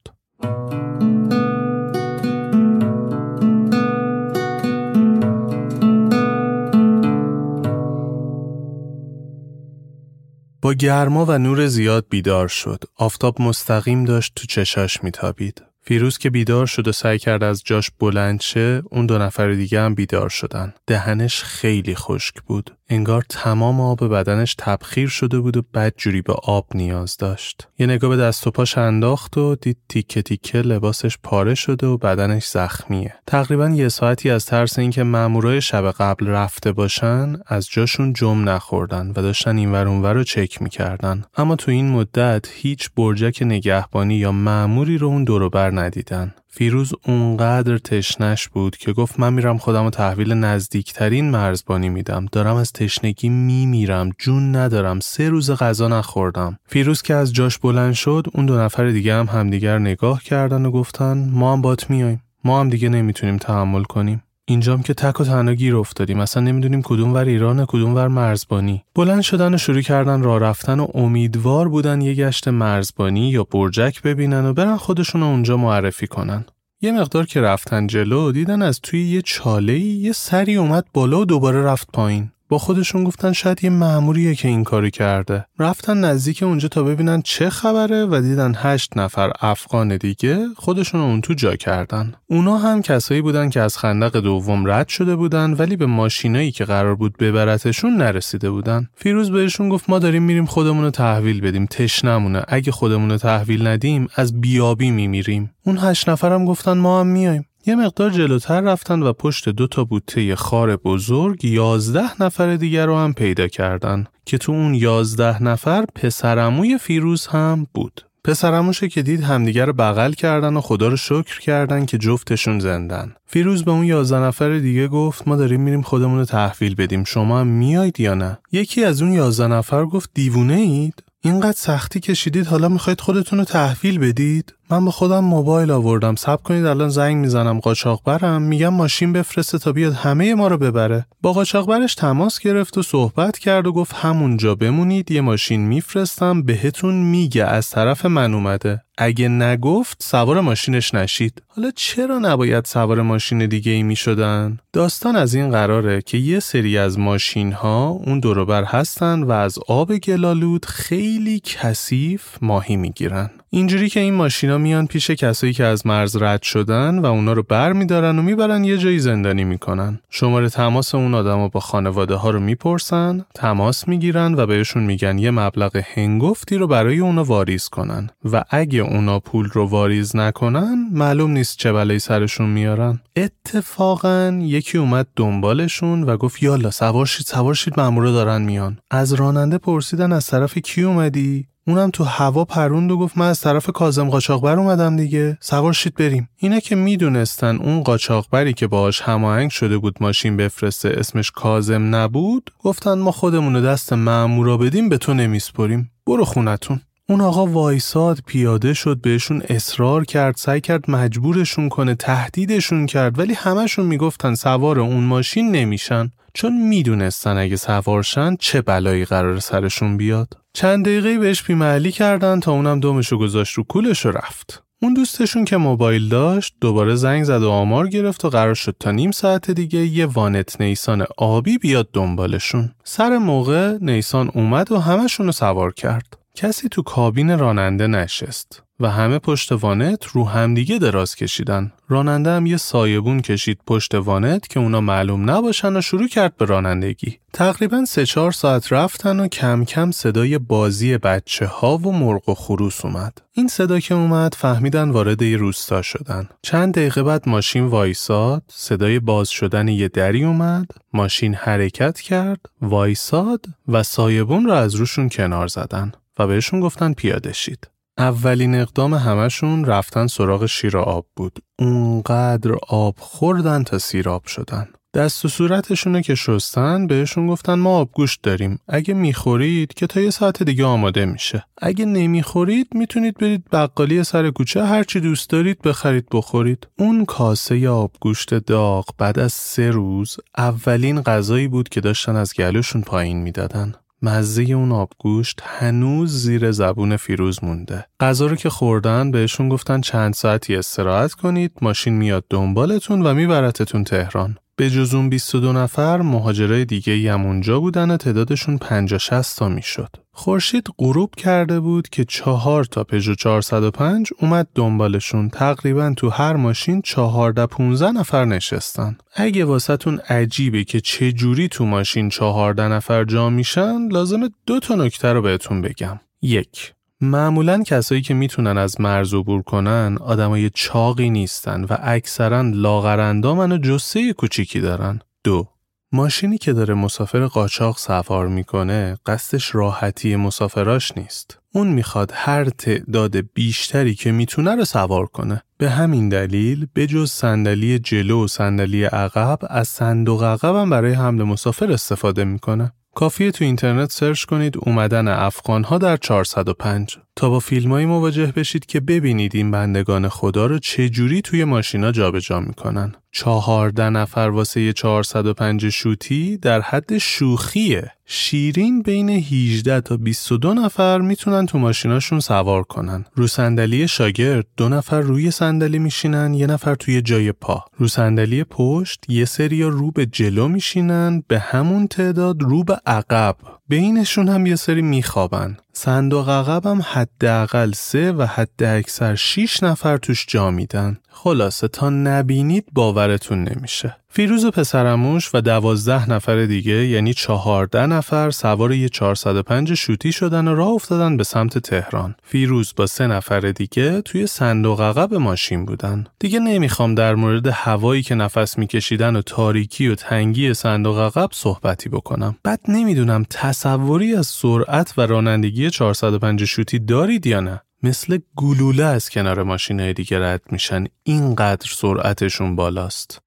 Speaker 1: با گرما و نور زیاد بیدار شد. آفتاب مستقیم داشت تو چشاش میتابید. فیروز که بیدار شد و سعی کرد از جاش بلند شه، اون 2 نفر دیگه هم بیدار شدن. دهنش خیلی خشک بود. انگار تمام آب بدنش تبخیر شده بود و بدجوری به آب نیاز داشت. یه نگاه به دست و پاش انداخت و دید تیکه تیکه لباسش پاره شده و بدنش زخمیه. تقریباً 1 ساعتی از ترس اینکه مامورای شب قبل رفته باشن از جاشون جم نخوردن و داشتن اینور اونور رو چک میکردن. اما تو این مدت هیچ برجک نگهبانی یا ماموری رو اون دور و بر ندیدن. فیروز اونقدر تشنش بود که گفت من میرم خودم رو تحویل نزدیکترین مرزبانی میدم. دارم از تشنگی میمیرم، جون ندارم، 3 روز غذا نخوردم. فیروز که از جاش بلند شد، اون 2 نفر دیگه هم همدیگر نگاه کردن و گفتن ما هم بات میایم، ما هم دیگه نمیتونیم تحمل کنیم. اینجام که تک و تنها گیر افتادیم، اصلا نمیدونیم کدوم ور ایرانه کدوم ور مرزبانی. بلند شدن و شروع کردن راه رفتن و امیدوار بودن یه گشت مرزبانی یا برجک ببینن و برن خودشون رو اونجا معرفی کنن. یه مقدار که رفتن جلو دیدن از توی یه چاله‌ای یه سری اومد بالا و دوباره رفت پایین. با خودشون گفتن شاید یه مأموریه که این کارو کرده. رفتن نزدیک اونجا تا ببینن چه خبره و دیدن 8 نفر افغان دیگه خودشون اون تو جا کردن. اونا هم کسایی بودن که از خندق دوم رد شده بودن ولی به ماشینایی که قرار بود ببرتشون نرسیده بودن. فیروز بهشون گفت ما داریم میریم خودمونو تحویل بدیم، تشنمونه، اگه خودمونو تحویل ندیم از بیابی میمیریم. اون 8 نفرم گفتن ما هم میایم. یه مقدار جلوتر رفتن و پشت 2 بوته خار بزرگ 11 نفر دیگر رو هم پیدا کردن که تو اون 11 نفر پسرعموی فیروز هم بود. پسرعموشه که دید همدیگر رو بغل کردن و خدا رو شکر کردن که جفتشون زندن. فیروز به اون 11 نفر دیگه گفت ما داریم میریم خودمون رو تحویل بدیم، شما هم میایید یا نه؟ یکی از اون 11 نفر گفت دیوونه اید؟ اینقدر سختی کشیدید حالا میخواید خودتون رو تحویل بدید؟ من با خودم موبایل آوردم، صبر کنید الان زنگ میزنم قاچاقبرم، میگم ماشین بفرسته تا بیاد همه ما رو ببره. با قاچاقبرش تماس گرفت و صحبت کرد و گفت همونجا بمونید، یه ماشین میفرستم بهتون میگه از طرف من اومده. اگه نگفت سوار ماشینش نشید. حالا چرا نباید سوار ماشین دیگه ای می شدن؟ داستان از این قراره که یه سری از ماشین ها اون دوروبر هستن و از آب گلالود خیلی کثیف ماهی می گیرن. اینجوری که این ماشینا میان پیش کسایی که از مرز رد شدن و اونا رو بر می دارن و میبرن یه جایی زندانی میکنن. شماره تماس اون آدما با خانواده ها رو میپرسن، تماس میگیرن و بهشون میگن یه مبلغ هنگفتی رو برای اونا واریز کنن و اگه اونا پول رو واریز نکنن معلوم نیست چه بلایی سرشون میارن. اتفاقا یکی اومد دنبالشون و گفت یالا سوار شید مامورا دارن میان. از راننده پرسیدن از طرف کی اومدی؟ اونم تو هوا پروند و گفت من از طرف کاظم قاچاقبر اومدم دیگه، سوار شید بریم. اینا که میدونستن اون قاچاقبری که باهاش هماهنگ شده بود ماشین بفرسته اسمش کاظم نبود، گفتن ما خودمون رو دست مامورا بدیم به تو نمیسپریم، برو خونتون. اون آقا وایساد، پیاده شد، بهشون اصرار کرد، سعی کرد مجبورشون کنه، تهدیدشون کرد، ولی همشون میگفتن سوار اون ماشین نمیشن، چون میدونستن اگه سوارشن چه بلایی قرار سرشون بیاد. چند دقیقه بهش بی‌محلی کردن تا اونم دمشو گذاشت رو کولش و رفت. اون دوستشون که موبایل داشت دوباره زنگ زد و آمار گرفت و قرار شد تا نیم ساعت دیگه یه وانت نیسان آبی بیاد دنبالشون. سر موقع نیسان اومد و همشون رو سوار کرد. کسی تو کابین راننده نشست و همه پشت وانت رو همدیگه دراز کشیدن. راننده هم یه سایبون کشید پشت وانت که اونا معلوم نباشن و شروع کرد به رانندگی. تقریباً 3-4 ساعت رفتن و کم کم صدای بازی بچه ها و مرغ و خروس اومد. این صدا که اومد فهمیدن وارد یه روستا شدن. چند دقیقه بعد ماشین وایساد، صدای باز شدن یه دری اومد، ماشین حرکت کرد، وایساد و سایبون رو از روشون کنار زدن و بهشون گفتن پیاده شید. اولین اقدام همشون رفتن سراغ شیر آب بود. اونقدر آب خوردن تا سیراب شدن. دست و صورتشونه که شستن بهشون گفتن ما آبگوشت داریم. اگه میخورید که تا 1 ساعت دیگه آماده میشه. اگه نمیخورید میتونید برید بقالی سر کوچه هرچی دوست دارید بخرید بخورید. اون کاسه آبگوشت داغ بعد از 3 روز اولین غذایی بود که داشتن از گلوشون پایین میدادن. مزه اون آبگوشت هنوز زیر زبون فیروز مونده. غذا رو که خوردن بهشون گفتن چند ساعتی استراحت کنید، ماشین میاد دنبالتون و میبرتتون تهران. به جز اون 22 نفر مهاجرای دیگه‌ای هم اونجا بودن و تعدادشون 50-60 تا میشد. خورشید غروب کرده بود که 4 تا پژو 405 اومد دنبالشون. تقریباً تو هر ماشین 14-15 نفر نشستن. اگه واسهتون عجیبه که چه جوری تو ماشین 14 نفر جا میشن، لازمه 2 تا نکته رو بهتون بگم. 1. معمولاً کسایی که میتونن از مرز عبور کنن آدمای چاقی نیستن و اکثراً لاغرندامن و جثه کوچیکی دارن. 2. ماشینی که داره مسافر قاچاق سوار میکنه قصدش راحتی مسافراش نیست. اون میخواد هر تعداد بیشتری که میتونه رو سوار کنه. به همین دلیل بجز صندلی جلو و صندلی عقب از صندوق عقب هم برای حمل مسافر استفاده میکنه. کافیه تو اینترنت سرچ کنید اومدن افغان‌ها در 405 تا با فیلمایی مواجه بشید که ببینید این بندگان خدا رو چه جوری توی ماشینا جابجا میکنن. 14 نفر واسه 405 شوتی در حد شوخیه. شیرین بین 18 تا 22 نفر میتونن تو ماشیناشون سوار کنن. رو صندلی شاگرد 2 نفر روی صندلی میشینن، 1 نفر توی جای پا. رو صندلی پشت یه سریا رو به جلو میشینن، به همون تعداد رو به عقب. بینشون هم یه سری میخوابن. صندوق عقب هم حداقل 3 و حد اکثر 6 نفر توش جا میدن. خلاصه تا نبینید باورتون نمیشه. فیروز و پسرعموش و 12 نفر دیگه یعنی 14 نفر سوار یه 405 شوتی شدن و راه افتادن به سمت تهران. فیروز با 3 نفر دیگه توی صندوق عقب ماشین بودن. دیگه نمیخوام در مورد هوایی که نفس میکشیدن و تاریکی و تنگی صندوق عقب صحبتی بکنم. بعد نمیدونم تصوری از سرعت و رانندگی 405 شوتی دارید یا نه؟ مثل گلوله از کنار ماشینای دیگه رد میشن، اینقدر سرعتشون بالاست.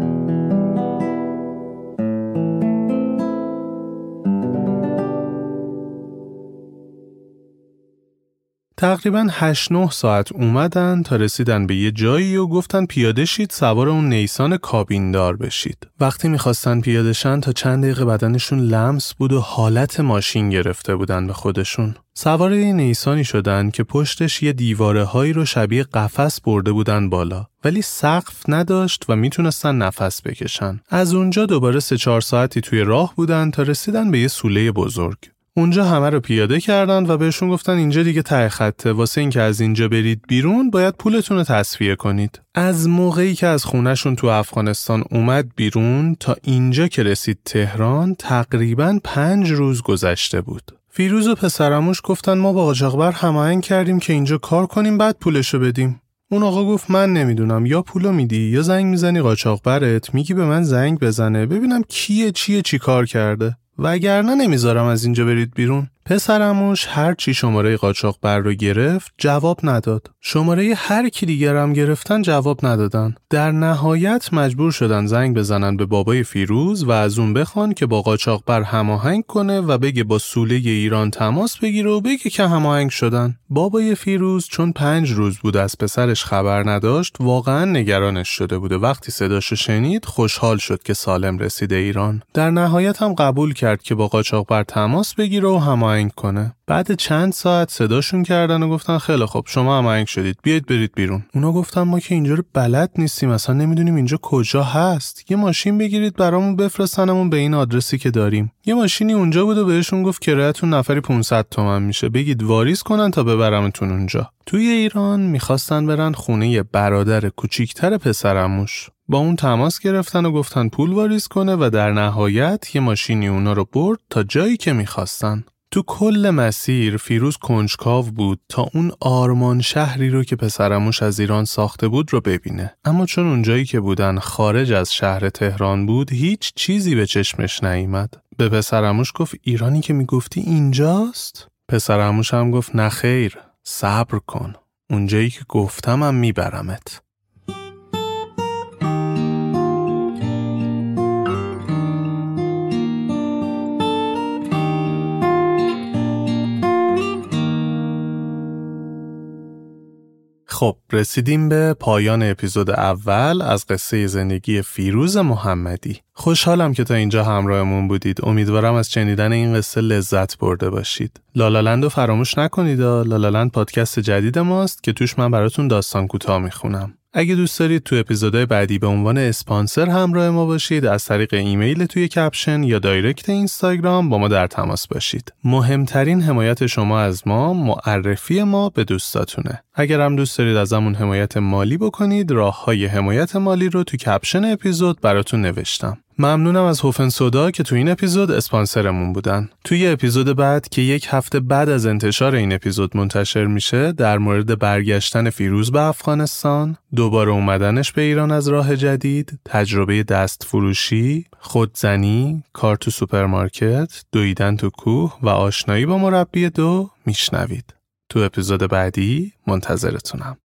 Speaker 1: تقریباً 8-9 ساعت اومدن تا رسیدن به یه جایی و گفتن پیاده شید سوار اون نیسان کابیندار بشید. وقتی میخواستن پیاده شن تا چند دقیقه بدنشون لمس بود و حالت ماشین گرفته بودن به خودشون. سوار یه نیسانی شدن که پشتش یه دیواره هایی رو شبیه قفس برده بودن بالا، ولی سقف نداشت و میتونستن نفس بکشن. از اونجا دوباره 3-4 ساعتی توی راه بودن تا رسیدن به یه سوله بزرگ. اونجا همه رو پیاده کردن و بهشون گفتن اینجا دیگه ته خطه، واسه این که از اینجا برید بیرون باید پولتون رو تسویه کنید. از موقعی که از خونهشون تو افغانستان اومد بیرون تا اینجا که رسید تهران تقریباً 5 روز گذشته بود. فیروز و پسرعموش گفتن ما با قاچاقبر هماهنگ کردیم که اینجا کار کنیم بعد پولشو بدیم. اون آقا گفت من نمیدونم، یا پولو میدی یا زنگ میزنی قاچاقبرت میگی به من زنگ بزنه ببینم کیه چی کار کرده، وگرنه نمیذارم از اینجا برید بیرون. پسرعموش هر چی شماره قاچاقبر رو گرفت جواب نداد. شماره هر کی دیگر هم گرفتن جواب ندادن. در نهایت مجبور شدن زنگ بزنن به بابای فیروز و از اون بخوان که با قاچاقبر هماهنگ کنه و بگه با سوله ایران تماس بگیره و بگه که هماهنگ شدن. بابای فیروز چون 5 روز بود از پسرش خبر نداشت واقعا نگرانش شده بود. وقتی صداشو شنید خوشحال شد که سالم رسیده ایران. در نهایت هم قبول کرد که با قاچاقبر تماس بگیره و هماهنگ کنه. بعد چند ساعت صداشون کردن و گفتن خیلی خب شما هماهنگ شدید بیایید برید بیرون. اونا گفتن ما که اینجا رو بلد نیستیم، اصلا نمیدونیم اینجا کجا هست، یه ماشین بگیرید برامون بفرستنمون به این آدرسی که داریم. یه ماشینی اونجا بود و بهشون گفت کرایه‌تون نفری 500 تومن میشه، بگید واریز کنن تا ببرمتون اونجا. توی ایران میخواستن برن خونه برادر کوچیکتر پسرعموش. با اون تماس گرفتن و گفتن پول واریز کنه و در نهایت یه ماشینی اونا رو برد تا جایی که میخواستن. تو کل مسیر فیروز کنجکاو بود تا اون آرمان شهری رو که پسرعموش از ایران ساخته بود رو ببینه. اما چون اون جایی که بودن خارج از شهر تهران بود هیچ چیزی به چشمش نیامد. به پسرعموش گفت ایرانی که میگفتی اینجاست؟ پسرعموش هم گفت نه خیر، صبر کن، اون جایی که گفتم هم میبرمت. خب رسیدیم به پایان اپیزود اول از قصه زندگی فیروز محمدی. خوشحالم که تا اینجا همراهمون بودید. امیدوارم از شنیدن این قصه لذت برده باشید. لالالند رو فراموش نکنید. لالالند پادکست جدید ماست که توش من براتون داستان کوتاه میخونم. اگه دوست دارید تو اپیزودهای بعدی به عنوان اسپانسر همراه ما باشید، از طریق ایمیل توی کپشن یا دایرکت اینستاگرام با ما در تماس باشید. مهمترین حمایت شما از ما معرفی ما به دوستاتونه. اگر هم دوست دارید ازمون حمایت مالی بکنید، راه‌های حمایت مالی رو تو کپشن اپیزود براتون نوشتم. ممنونم از هوفن سودا که تو این اپیزود اسپانسرمون بودن. توی اپیزود بعد که 1 هفته بعد از انتشار این اپیزود منتشر میشه، در مورد برگشتن فیروز به افغانستان، دوباره اومدنش به ایران از راه جدید، تجربه دست فروشی، خودزنی، کار تو سوپرمارکت، دویدن تو کوه و آشنایی با مربی 2 میشنوید. تو اپیزود بعدی منتظرتونم.